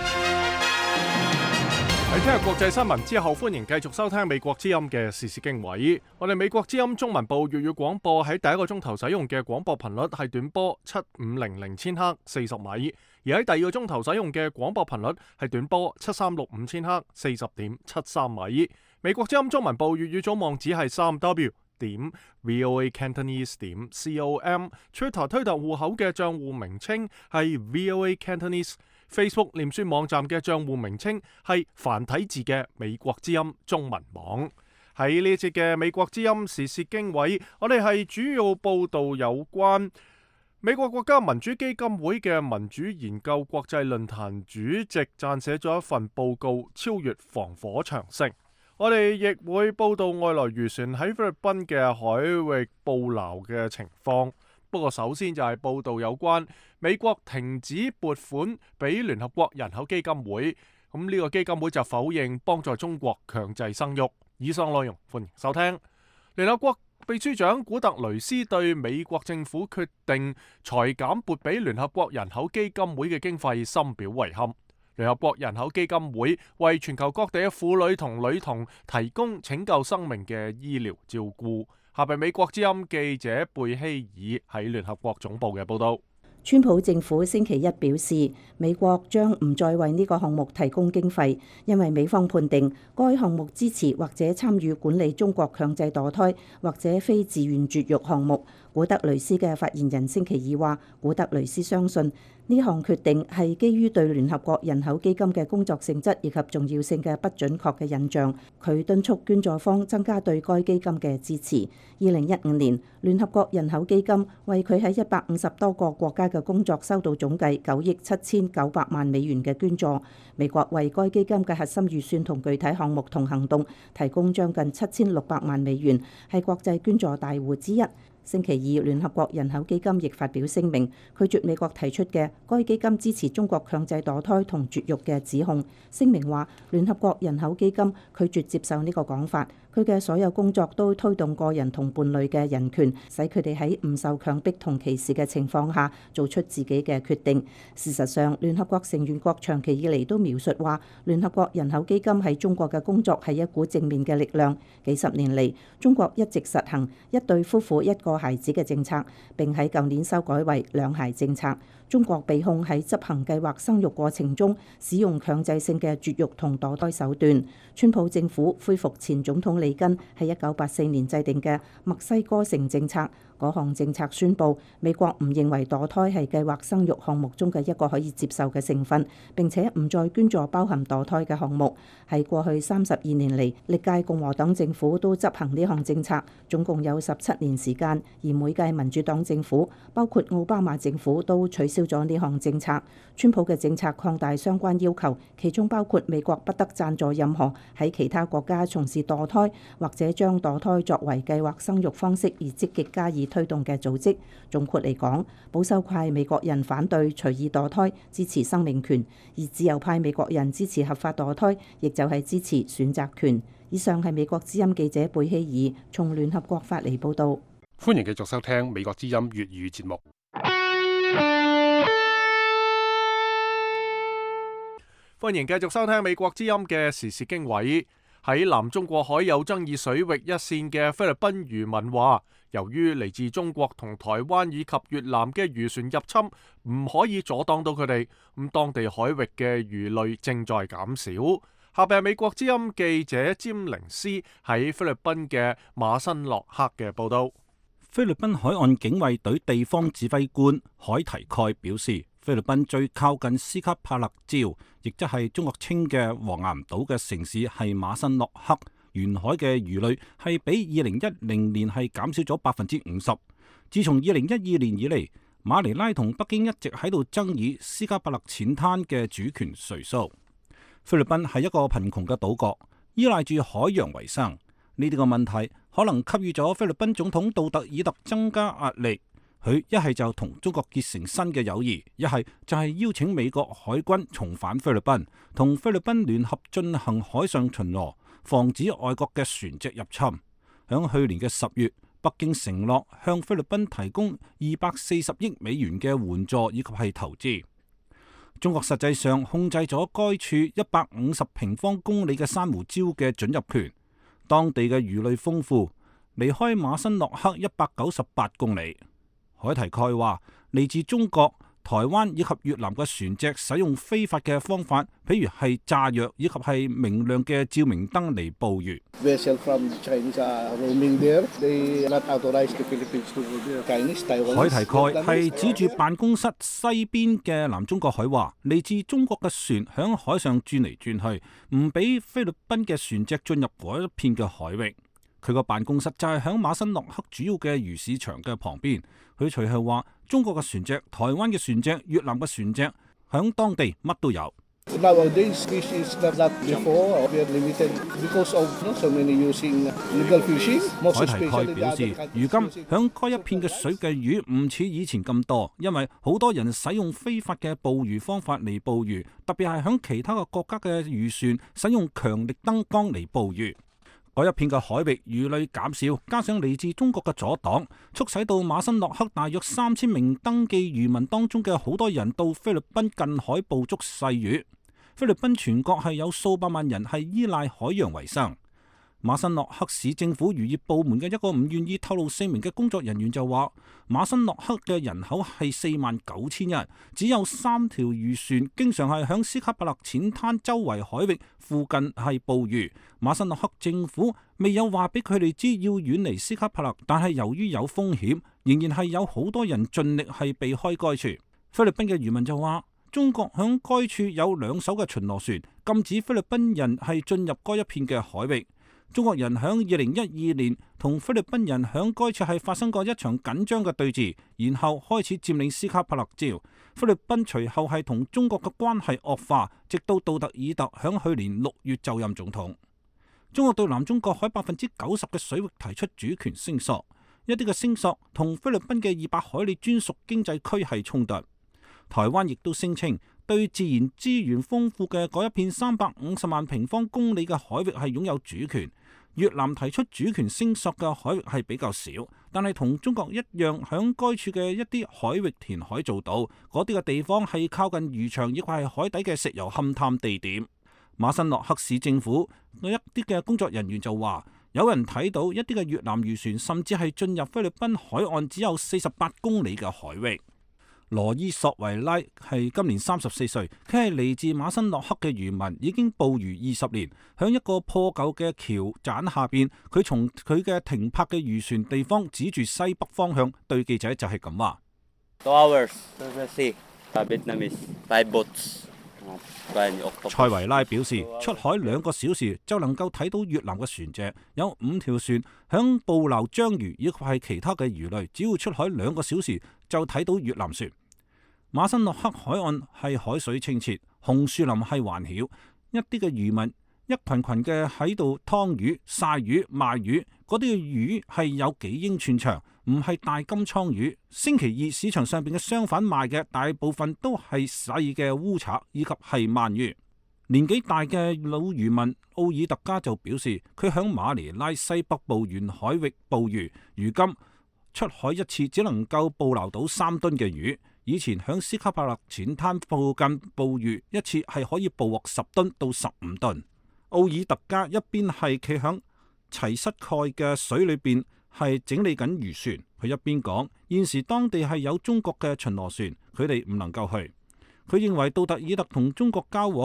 喺聽日國際新聞之後，歡迎繼續收聽美國之音嘅時事經緯。我哋美國之音中文部粵語廣播喺第一個鐘頭使用嘅廣播頻率係短波七五零零千赫四十米，而喺第二個鐘頭使用嘅廣播頻率係短波七三六五千赫四十點七三米。美國之音中文部粵語總網址係三 W 點 VOA Cantonese 點 com，Twitter 推特戶口嘅賬戶名稱係 VOA Cantonese。Facebook 臉書網站嘅賬戶名稱係繁體字嘅美國之音中文網。喺呢一節嘅美國之音時事經緯，我哋係主要報道有關美國國家民主基金會嘅民主研究國際論壇主席撰寫咗一份報告，超越防火長城。我哋亦會報道外來漁船喺菲律賓嘅海域捕撈嘅情況。不過首先就係報道有關美國停止撥款俾聯合國人口基金會，咁呢個基金會就否認幫助中國強制生育。以上內容歡迎收聽。聯合國秘書長古特雷斯對美國政府決定裁減撥俾聯合國人口基金會嘅經費深表遺憾。聯合國人口基金會為全球各地嘅婦女同女童提供拯救生命嘅醫療照顧。下邊美國之音記者貝希爾喺聯合國總部嘅報道。 川普政府星期一表示，美國將唔再為呢個項目提供經費，因為美方判定該項目支持或者參與管理中國強制墮胎或者非自願絕育項目。古特雷斯嘅發言人星期二話，古特雷斯相信呢項決定係基於對聯合國人口基金嘅工作性質以及重要性嘅不準確嘅印象。佢敦促捐助方增加對該基金嘅支持。二零一五年，聯合國人口基金為佢喺一百五十多個國家嘅工作收到總計九億七千九百萬美元嘅捐助。美國為該基金嘅核心預算同具體項目同行動提供將近七千六百萬美元，係國際捐助大戶之一。星期二，聯合國人口基金亦發表聲明，拒絕美國提出嘅該基金支持中國強制墮胎同絕育嘅指控。聲明話，聯合國人口基金拒絕接受呢個講法。佢嘅所有工作都推動個人同伴侶嘅人權，使佢哋喺唔受強迫同歧視嘅情況下做出自己嘅決定。事實上，聯合國成員國長期以嚟都描述話，聯合國人口基金喺中國嘅工作係一股正面嘅力量。幾十年嚟，中國一直實行一對夫婦一個孩子嘅政策，並喺舊年修改為兩孩政策。中國被控喺執行計劃生育過程中使用強制性嘅絕育同墮胎手段。川普政府恢復前總統里根喺一九八四年制定嘅墨西哥城政策。嗰項政策宣布，美國唔認為墮胎係計劃生育項目中嘅一個可以接受嘅成分，並且唔再捐助包含墮胎嘅項目。喺過去三十二年嚟，歷屆共和黨政府都執行呢項政策，總共有十七年時間，而每屆民主黨政府，包括奧巴馬政府，都取消咗呢項政策。川普嘅政策擴大相關要求，其中包括美國不得贊助任何喺其他國家從事墮胎或者將墮胎作為計劃生育方式而積極加以推動嘅組織。總括嚟講，保守派美國人反對隨意墮胎，支持生命權；而自由派美國人支持合法墮胎，亦就係支持選擇權。以上係美國之音記者貝希爾從聯合國發嚟報導。 歡迎繼續收聽美國之音粵語節目。 歡迎繼續收聽美國之音嘅時事經緯。喺南中國海有爭議水域一線嘅菲律賓漁民話，由於嚟自中國同台灣以及越南嘅漁船入侵，唔可以阻擋到佢哋，咁當地海域嘅魚類正在減少。 下邊係美國之音記者詹寧斯喺菲律賓嘅馬辛諾克嘅報道。 菲律賓海岸警衛隊地方指揮官海提蓋表示，菲律賓最靠近斯卡帕勒礁，亦即係中國稱嘅黃岩島嘅城市係馬辛諾克，沿海嘅魚類係比二零一零年係減少咗百分之五十。自從二零一二年以嚟，馬尼拉同北京一直喺度爭議斯卡帕勒淺灘嘅主權誰屬。菲律賓係一個貧窮嘅島國，依賴住海洋為生。呢啲個問題可能給予咗菲律賓總統杜特爾特增加壓力。佢一係就同中國結成新嘅友誼，一係就係邀請美國海軍重返菲律賓，同菲律賓聯合進行海上巡邏，防止外國嘅船隻入侵。響去年嘅十月，北京承諾向菲律賓提供二百四十億美元嘅援助以及係投資。中國實際上控制咗該處一百五十平方公里嘅珊瑚礁嘅准入權。當地嘅魚類豐富，離開馬辛諾克一百九十八公里。海提蓋話，嚟自中國、台灣以及越南嘅船隻使用非法嘅方法，譬如係炸藥以及係明亮嘅照明燈嚟捕魚。海提蓋係指住辦公室西邊嘅南中國海話，嚟自中國嘅船響海上轉嚟轉去，唔俾菲律賓嘅船隻進入嗰一片嘅海域。佢個辦公室就係響馬辛諾克主要嘅魚市場嘅旁邊。佢隨後話，中國嘅船隻、台灣嘅船隻、越南嘅船隻響當地乜都有。海提蓋表示，如今響該一片嘅水嘅魚唔似以前咁多，因為好多人使用非法嘅捕魚方法嚟捕魚，特別係響其他嘅國家嘅漁船使用強力燈光嚟捕魚。嗰一片嘅海域魚類減少，加上嚟自中國嘅阻擋，促使到馬辛諾克大約三千名登記漁民當中嘅好多人到菲律賓近海捕捉細魚。菲律賓全國係有數百萬人係依賴海洋為生。馬辛諾克市政府漁業部門嘅一個唔願意透露姓名嘅工作人員就話，馬辛諾克嘅人口係四萬九千人，只有三條漁船經常係響斯卡帕勒淺灘周圍海域附近係捕魚。馬辛諾克政府未有話俾佢哋知要遠離斯卡帕勒，但係由於有風險，仍然係有好多人盡力係避開該處。菲律賓嘅漁民就話，中國響該處有兩艘嘅巡邏船，禁止菲律賓人係進入該一片嘅海域。中國人響二零一二年同菲律賓人響該處係發生過一場緊張嘅對峙，然後開始佔領斯卡帕勒礁。菲律賓隨後係同中國嘅關係惡化，直到杜特爾特響去年六月就任總統。中國對南中國海百分之九十嘅水域提出主權聲索，一啲嘅聲索同菲律賓嘅二百海里專屬經濟區係衝突。台灣亦都聲稱對自然資源豐富嘅嗰一片三百五十萬平方公里嘅海域係擁有主權。越南提出主權聲索嘅海域係比較少，但係同中國一樣，響該處嘅一啲海域填海做到，嗰啲嘅地方係靠近漁場，亦係海底嘅石油勘探地點。馬辛諾克市政府一啲嘅工作人員就話，有人睇到一啲嘅越南漁船甚至係進入菲律賓海岸只有四十八公里嘅海域。羅伊索維拉係今年三十四歲，佢係嚟自馬辛諾克嘅漁民，已經捕魚二十年。響一個破舊嘅橋棧下邊，佢從佢嘅停泊嘅漁船地方指住西北方向，對記者就係咁話。塞維拉表示，出海兩個小時就能夠睇到越南嘅船隻，有五條船響捕撈章魚以及係其他嘅魚類，只要出海兩個小時就睇到越南船。馬辛諾克海岸係海水清澈，紅樹林係環繞，一啲嘅漁民一群群嘅喺度劏魚、曬魚、賣魚，嗰啲嘅魚係有幾英寸長，唔係大金槍魚。星期二市場上邊嘅商販賣嘅大部分都係細嘅烏賊以及係鰻魚。年紀大嘅老漁民奧爾特加就表示，佢響馬尼拉西北部沿海域捕魚，如今出海一次只能夠捕撈到三噸嘅魚。以前響斯卡帕勒淺灘附近捕魚一次係可以捕獲十噸到十五噸。奧爾特加一邊係企響齊塞蓋嘅水裏邊係整理緊漁船，佢一邊講，現時當地係有中國嘅巡邏船，佢哋唔能夠去。佢認為杜特爾特同中國交往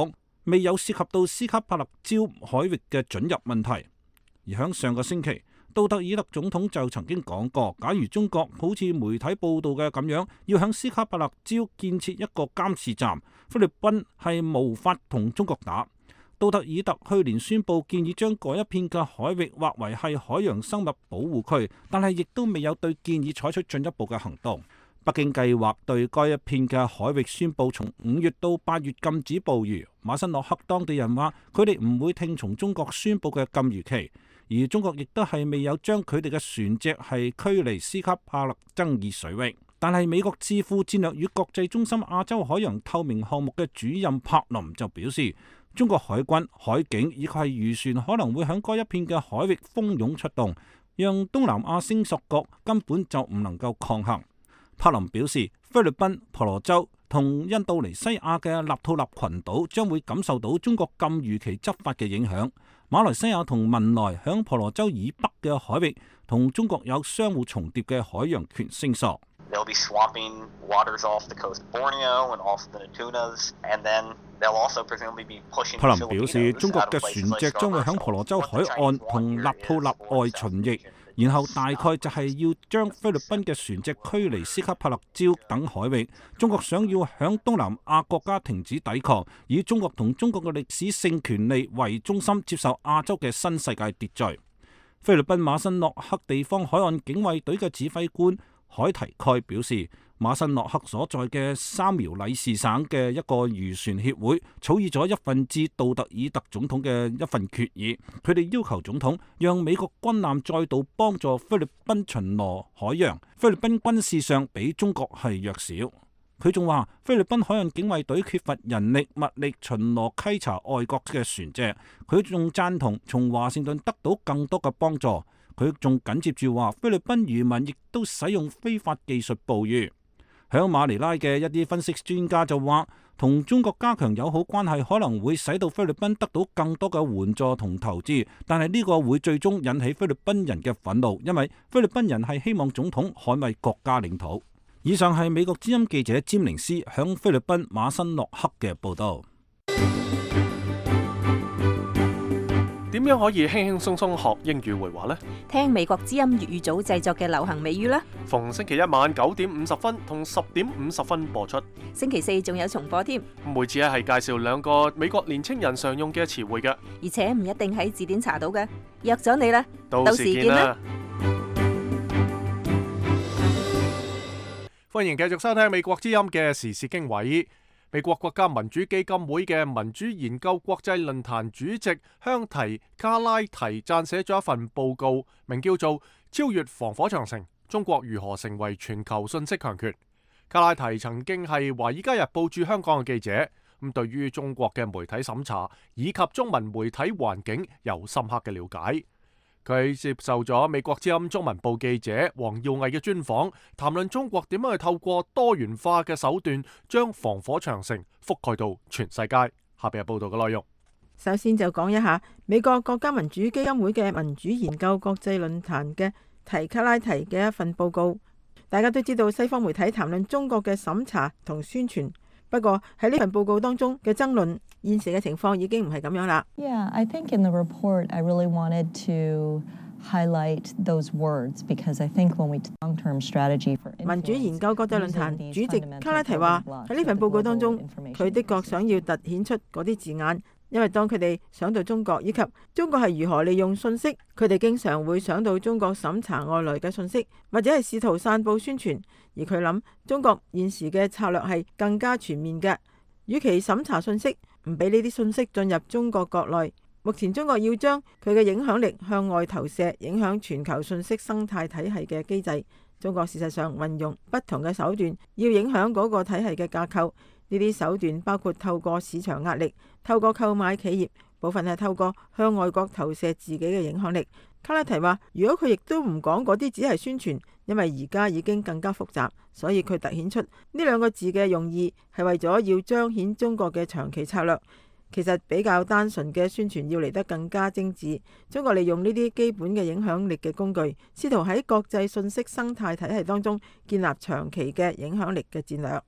未有涉及到斯卡帕勒礁海域嘅准入問題。而響上個星期，杜特爾特總統就曾經講過，假如中國好似媒體報道嘅咁樣，要響斯卡帕勒礁建設一個監視站，菲律賓係無法同中國打。杜特爾特去年宣布建議將嗰一片嘅海域劃為係海洋生物保護區，但係亦都未有對建議採取進一步嘅行動。北京計劃對該一片嘅海域宣布從五月到八月禁止捕魚。馬辛諾克當地人話，佢哋唔會聽從中國宣布嘅禁漁期，而中國亦都係未有將佢哋嘅船隻係驅離斯卡帕勒爭議水域。但係美國智庫戰略與國際中心亞洲海洋透明項目嘅主任柏林就表示，中國海軍、海警以及係漁船可能會響該一片嘅海域蜂擁出動，讓東南亞星索國根本就唔能夠抗衡。柏林表示，菲律賓、婆羅洲同印度尼西亞嘅納吐納群島將會感受到中國禁漁期執法嘅影響。馬來西亞同文萊響婆羅洲以北嘅海域同中國有相互重疊嘅海洋權聲索。 They'll be swapping waters off the coast of Borneo and off the Natunas, and then they'll also presumably be pushing. 柏林表示，中國嘅船隻將會響婆羅洲海岸同納吐納外巡弋，然後大概就係要將菲律賓嘅船隻驅離斯卡帕勒礁等海域。中國想要響東南亞國家停止抵抗，以中國同中國嘅歷史性權利為中心，接受亞洲嘅新世界秩序。菲律賓馬辛諾克地方海岸警衛隊嘅指揮官海提蓋表示，馬辛諾克所在嘅三苗里士省嘅一個漁船協會草擬咗一份致杜特爾特總統嘅一份決議，佢哋要求總統讓美國軍艦再度幫助菲律賓巡邏海洋。菲律賓軍事上比中國係弱小。佢仲話，菲律賓海岸警衛隊缺乏人力物力巡邏稽查外國嘅船隻。佢仲贊同從華盛頓得到更多嘅幫助。佢仲緊接住話，菲律賓漁民亦都使用非法技術捕魚。響馬尼拉嘅一啲分析專家就話，同中國加強友好關係可能會使到菲律賓得到更多嘅援助同投資，但係呢個會最終引起菲律賓人嘅憤怒，因為菲律賓人係希望總統捍衛國家領土。以上係美國之音記者詹寧斯響菲律賓馬辛諾克嘅報道。 點樣可以輕輕鬆鬆學英語會話呢？ 聽美國之音粵語組製作嘅流行美語啦！ 逢星期一晚九點五十分同十點五十分播出， 星期四仲有重播添。 每次咧係介紹兩個美國年青人常用嘅詞彙嘅， 而且唔一定喺字典查到嘅。約咗你啦， 到時見啦！歡迎繼續收聽美國之音嘅時事經緯。美國國家民主基金會嘅民主研究國際論壇主席香提卡拉提撰寫咗一份報告，名叫做《超越防火長城：中國如何成為全球信息強權》。卡拉提曾經係《華爾街日報》駐香港嘅記者，咁對於中國嘅媒體審查以及中文媒體環境有深刻嘅了解。佢接受咗美國之音中文部記者黃耀毅嘅專訪，談論中國點樣去透過多元化嘅手段將防火長城覆蓋到全世界。下邊係報道嘅內容。 首先就講一下美國國家民主基金會嘅民主研究國際論壇嘅提卡拉提嘅一份報告。大家都知道西方媒體談論中國嘅審查同宣傳，不過喺呢份報告當中嘅爭論，現時嘅情況已經唔係咁樣啦。 Yeah, I think in the report I really wanted to highlight those words because I think when we long-term strategy for 民主研究國際論壇主席卡拉提話喺呢份報告當中，佢的確想要突顯出嗰啲字眼，因為當佢哋想到中國以及中國係如何利用信息，佢哋經常會想到中國審查外來嘅信息，或者係試圖散佈宣傳。而佢諗中國現時嘅策略係更加全面嘅，與其審查信息，唔俾呢啲信息進入中國國內。目前中國要將佢嘅影響力向外投射，影響全球信息生態體系嘅機制。中國事實上運用不同嘅手段，要影響嗰個體系嘅架構。呢啲手段包括透過市場壓力，透過購買企業，部分係透過向外國投射自己嘅影響力。卡拉提話，如果佢亦都唔講嗰啲只係宣傳，因為而家已經更加複雜，所以佢突顯出呢兩個字嘅用意係為咗要彰顯中國嘅長期策略。其實比較單純嘅宣傳要嚟得更加精緻。中國利用呢啲基本嘅影響力嘅工具，試圖喺國際信息生態體系當中建立長期嘅影響力嘅戰略。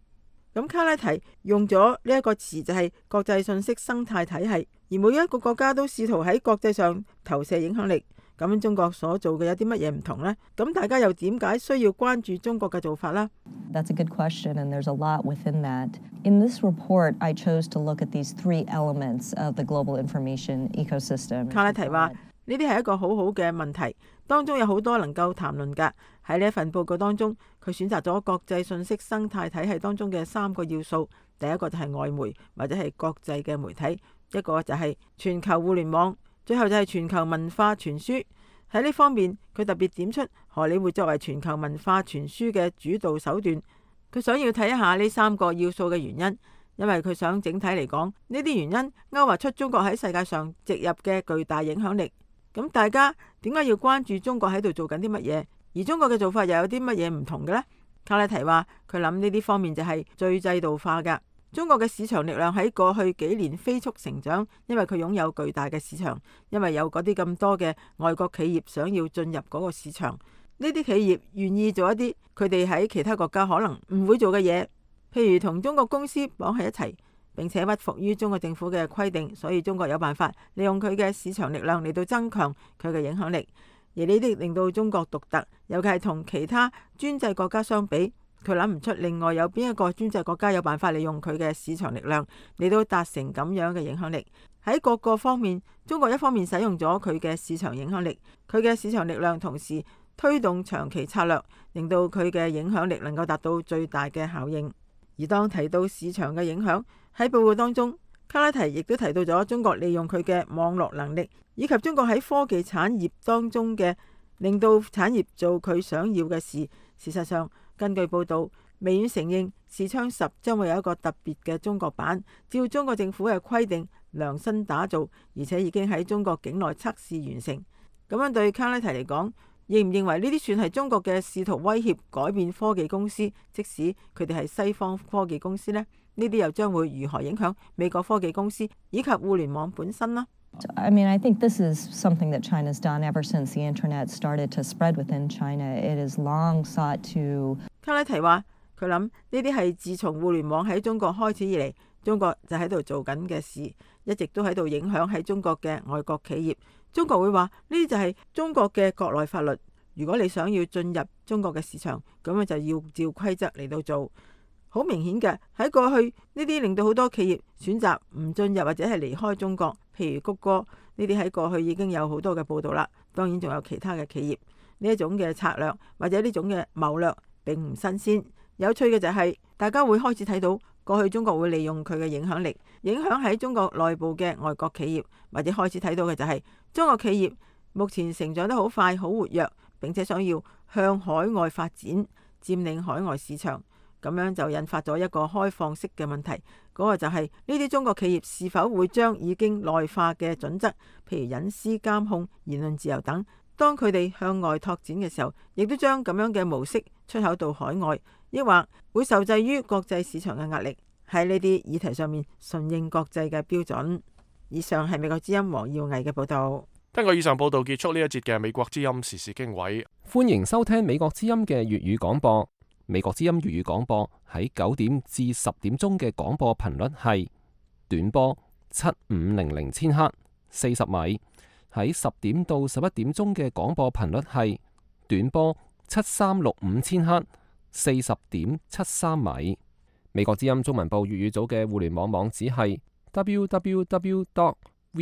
咁卡拉提用咗呢一個詞就係國際信息生態體系，而每一個國家都試圖喺國際上投射影響力。咁中國所做嘅有啲乜嘢唔同呢？咁大家又點解需要關注中國嘅做法呢？ That's a good question, and there's a lot within that. In this report, I chose to look at these three elements of the global information ecosystem. 卡拉提話呢啲係一個好好嘅問題，當中有好多能夠談論㗎。喺呢一份報告當中，佢選擇咗國際信息生態體系當中嘅三個要素。第一個就係外媒或者係國際嘅媒體，一個就係全球互聯網，最後就係全球文化傳輸。喺呢方面，佢特別點出荷里活作為全球文化傳輸嘅主導手段。佢想要睇一下呢三個要素嘅原因，因為佢想整體嚟講，呢啲原因勾畫出中國喺世界上植入嘅巨大影響力。咁大家點解要關注中國喺度做緊啲乜嘢？而中國嘅做法又有啲乜嘢唔同嘅呢？卡拉提話佢諗呢啲方面就係最制度化㗎。中國嘅市場力量喺過去幾年飛速成長，因為佢擁有巨大嘅市場，因為有嗰啲咁多嘅外國企業想要進入嗰個市場，呢啲企業願意做一啲佢哋喺其他國家可能唔會做嘅嘢，譬如同中國公司綁喺一齊，並且屈服於中國政府嘅規定，所以中國有辦法利用佢嘅市場力量嚟到增強佢嘅影響力，而呢啲令到中國獨特，尤其係同其他專制國家相比。佢諗唔出另外有邊一個專制國家有辦法利用佢嘅市場力量嚟到達成咁樣嘅影響力。喺各個方面，中國一方面使用咗佢嘅市場影響力，佢嘅市場力量同時推動長期策略，令到佢嘅影響力能夠達到最大嘅效應。而當提到市場嘅影響，喺報告當中，卡拉提亦都提到咗中國利用佢嘅網絡能力，以及中國喺科技產業當中嘅令到產業做佢想要嘅事。事實上，根據報道，微軟承認視窗十將會有一個特別嘅中國版，照中國政府嘅規定量身打造，而且已經喺中國境內測試完成。咁樣對卡拉提嚟講，認唔認為呢啲算係中國嘅試圖威脅改變科技公司，即使佢哋係西方科技公司呢？呢啲又將會如何影響美國科技公司以及互聯網本身呢？ I mean, I think this is something that China's done ever since the internet started to spread within China. It has long sought to. 卡拉提話：佢諗呢啲係自從互聯網喺中國開始以嚟，中國就喺度做緊嘅事，一直都喺度影響喺中國嘅外國企業。中國會話呢啲就係中國嘅國內法律。如果你想要進入中國嘅市場，咁樣就要照規則嚟到做。好明顯嘅喺過去呢啲令到好多企業選擇唔進入或者係離開中國，譬如谷歌呢啲喺過去已經有好多嘅報道啦。當然仲有其他嘅企業，呢一種嘅策略或者呢種嘅謀略並唔新鮮。有趣嘅就係大家會開始睇到過去中國會利用佢嘅影響力，影響喺中國內部嘅外國企業，或者開始睇到嘅就係中國企業目前成長得好快、好活躍，並且想要向海外發展，佔領海外市場。咁樣就引發咗一個開放式嘅問題，嗰個就係呢啲中國企業是否會將已經內化嘅準則，譬如隱私監控、言論自由等，當佢哋向外拓展嘅時候，亦都將咁樣嘅模式出口到海外，抑或會受制於國際市場嘅壓力，喺呢啲議題上面順應國際嘅標準。以上係美國之音黃耀毅嘅報導。 聽過以上報導，結束呢一節嘅美國之音時事經緯。 歡迎收聽美國之音嘅粵語廣播。美國之音粵語廣播喺九點至十點鐘嘅廣播頻率係短波七五零零千赫四十米，喺十點到十一點鐘嘅廣播頻率係短波七三六五千赫四十點七三米。美國之音中文部粵語組嘅互聯網網址係 w w w dot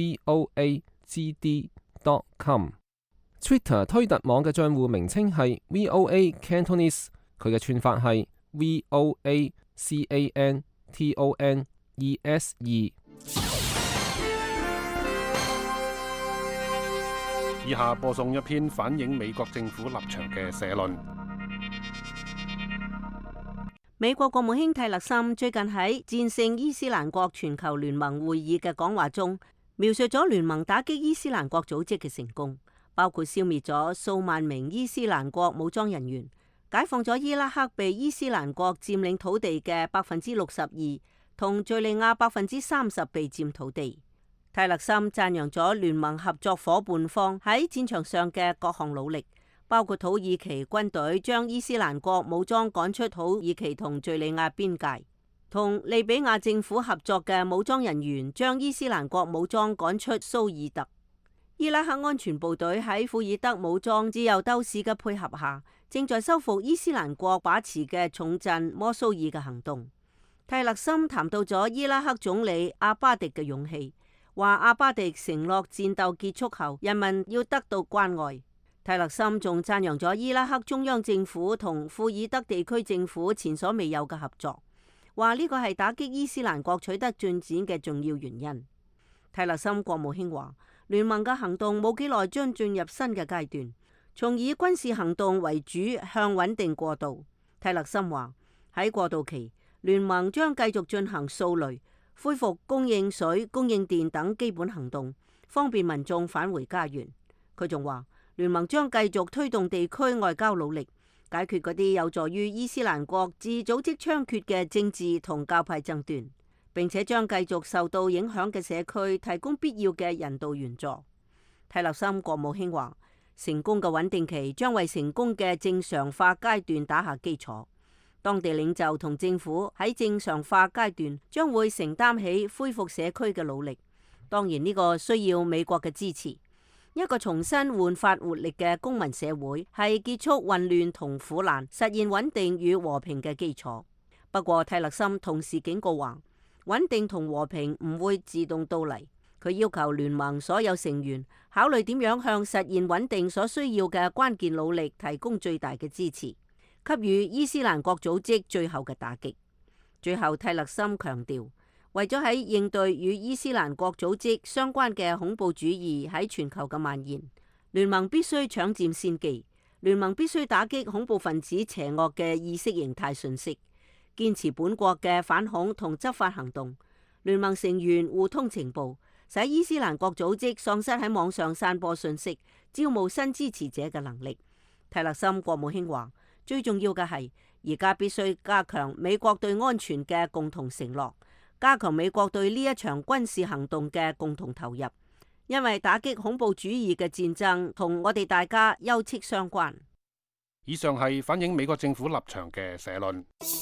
voa g d dot com。Twitter 推特網嘅賬戶名稱係 V O A Cantonese。佢嘅串法係 V O A C A N T O N E S E。 以下播送一篇反映美國政府立場嘅社論。 美國國務卿蒂勒森最近喺戰勝伊斯蘭國全球聯盟會議嘅講話中，描述咗聯盟打擊伊斯蘭國組織嘅成功，包括消滅咗數萬名伊斯蘭國武裝人員，解放咗伊拉克被伊斯蘭國佔領土地嘅百分之六十二，同敘利亞百分之三十被佔土地。蒂勒森讚揚咗聯盟合作夥伴方喺戰場上嘅各項努力，包括土耳其軍隊將伊斯蘭國武裝趕出土耳其同敘利亞邊界。 同利比亞政府合作嘅武裝人員將伊斯蘭國武裝趕出蘇爾特。伊拉克安全部隊喺庫爾德武裝自由鬥士嘅配合下，正在收復伊斯蘭國把持嘅重鎮摩蘇爾嘅行動。蒂勒森談到咗伊拉克總理阿巴迪嘅勇氣，話阿巴迪承諾戰鬥結束後，人民要得到關愛。蒂勒森仲讚揚咗伊拉克中央政府同庫爾德地區政府前所未有嘅合作，話呢個係打擊伊斯蘭國取得進展嘅重要原因。蒂勒森國務卿話，聯盟嘅行動冇幾耐將進入新嘅階段，從以軍事行動為主向穩定過渡。蒂勒森話，喺過渡期，聯盟將繼續進行掃雷、恢復供應水、供應電等基本行動，方便民眾返回家園。佢仲話，聯盟將繼續推動地區外交努力，解決嗰啲有助於伊斯蘭國自組織猖獗嘅政治同教派爭端，並且將繼續受到影響嘅社區提供必要嘅人道援助。蒂勒森國務卿話，成功嘅穩定期將為成功嘅正常化階段打下基礎。當地領袖同政府喺正常化階段將會承擔起恢復社區嘅努力。當然呢個需要美國嘅支持。一個重新煥發活力嘅公民社會係結束混亂同苦難、實現穩定與和平嘅基礎。不過蒂勒森同時警告話，穩定同和平唔會自動到嚟。佢要求聯盟所有成員考慮點樣向實現穩定所需要嘅關鍵努力提供最大嘅支持，給予伊斯蘭國組織最後嘅打擊。最後蒂勒森強調，為咗喺應對與伊斯蘭國組織相關嘅恐怖主義喺全球嘅蔓延，聯盟必須搶佔先機。聯盟必須打擊恐怖分子邪惡嘅意識形態信息，堅持本國嘅反恐同執法行動。聯盟成員互通情報，使伊斯蘭國組織喪失喺網上散播信息、招募新支持者嘅能力。蒂勒森國務卿話，最重要嘅係而家必須加強美國對安全嘅共同承諾，加強美國對呢一場軍事行動嘅共同投入，因為打擊恐怖主義嘅戰爭同我哋大家休戚相關。 以上係反映美國政府立場嘅社論。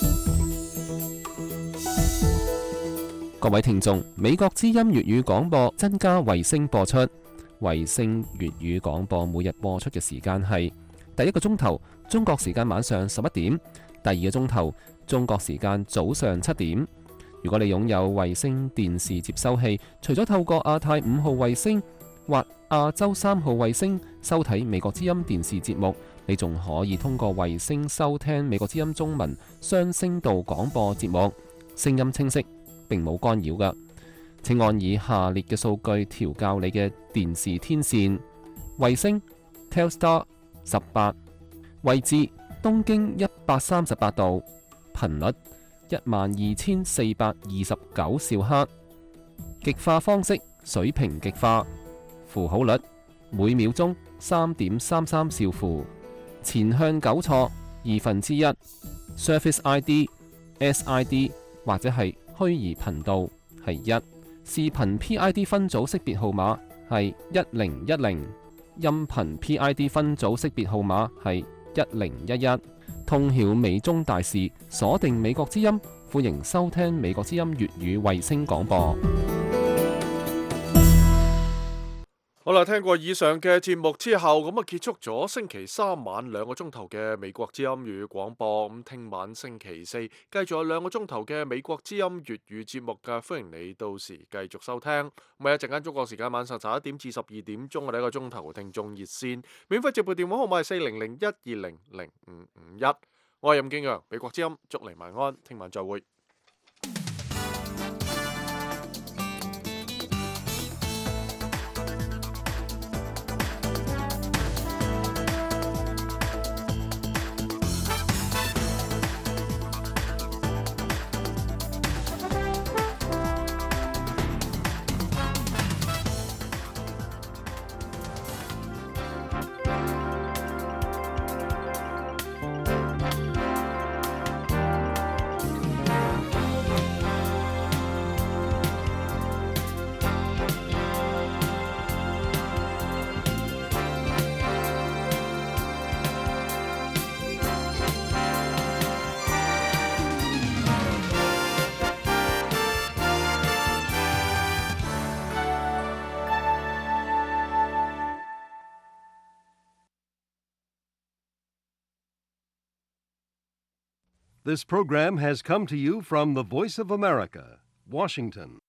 各位聽眾，美國之音粵語廣播增加衛星播出，衛星粵語廣播每日播出嘅時間係第一個鐘頭中國時間晚上十一點，第二個鐘頭中國時間早上七點。如果你擁有衛星電視接收器，除咗透過亞太五號衛星或亞洲三號衛星收睇美國之音電視節目，你仲可以通過衛星收聽美國之音中文雙聲道廣播節目，聲音清晰，並冇干擾㗎。請按以下列嘅數據調校你嘅電視天線：衛星 Telstar 十八，位置東經一百三十八度，頻率一萬二千四百二十九兆赫，極化方式水平極化，符號率每秒鐘三點三三兆符，前向糾錯二分之一 ，Service I D S I D 或者係虛擬頻道係一，視頻 P I D 分組識別號碼係一零一零，音頻 P I D 分組識別號碼係一零一一。通曉美中大事，鎖定美國之音，歡迎收聽美國之音粵語衛星廣播。 好啦，聽過以上嘅節目之後，咁啊結束咗星期三晚兩個鐘頭嘅美國之音粵語廣播。咁聽晚星期四繼續有兩個鐘頭嘅美國之音粵語節目嘅，歡迎你到時繼續收聽。咁啊一陣間中國時間晚上十一點至十二點鐘，我哋一個鐘頭聽眾熱線，免費接撥電話號碼係四零零一二零零五五一。我係任敬陽，美國之音，祝你晚安，聽晚再會。 This program has come to you from the Voice of America, Washington.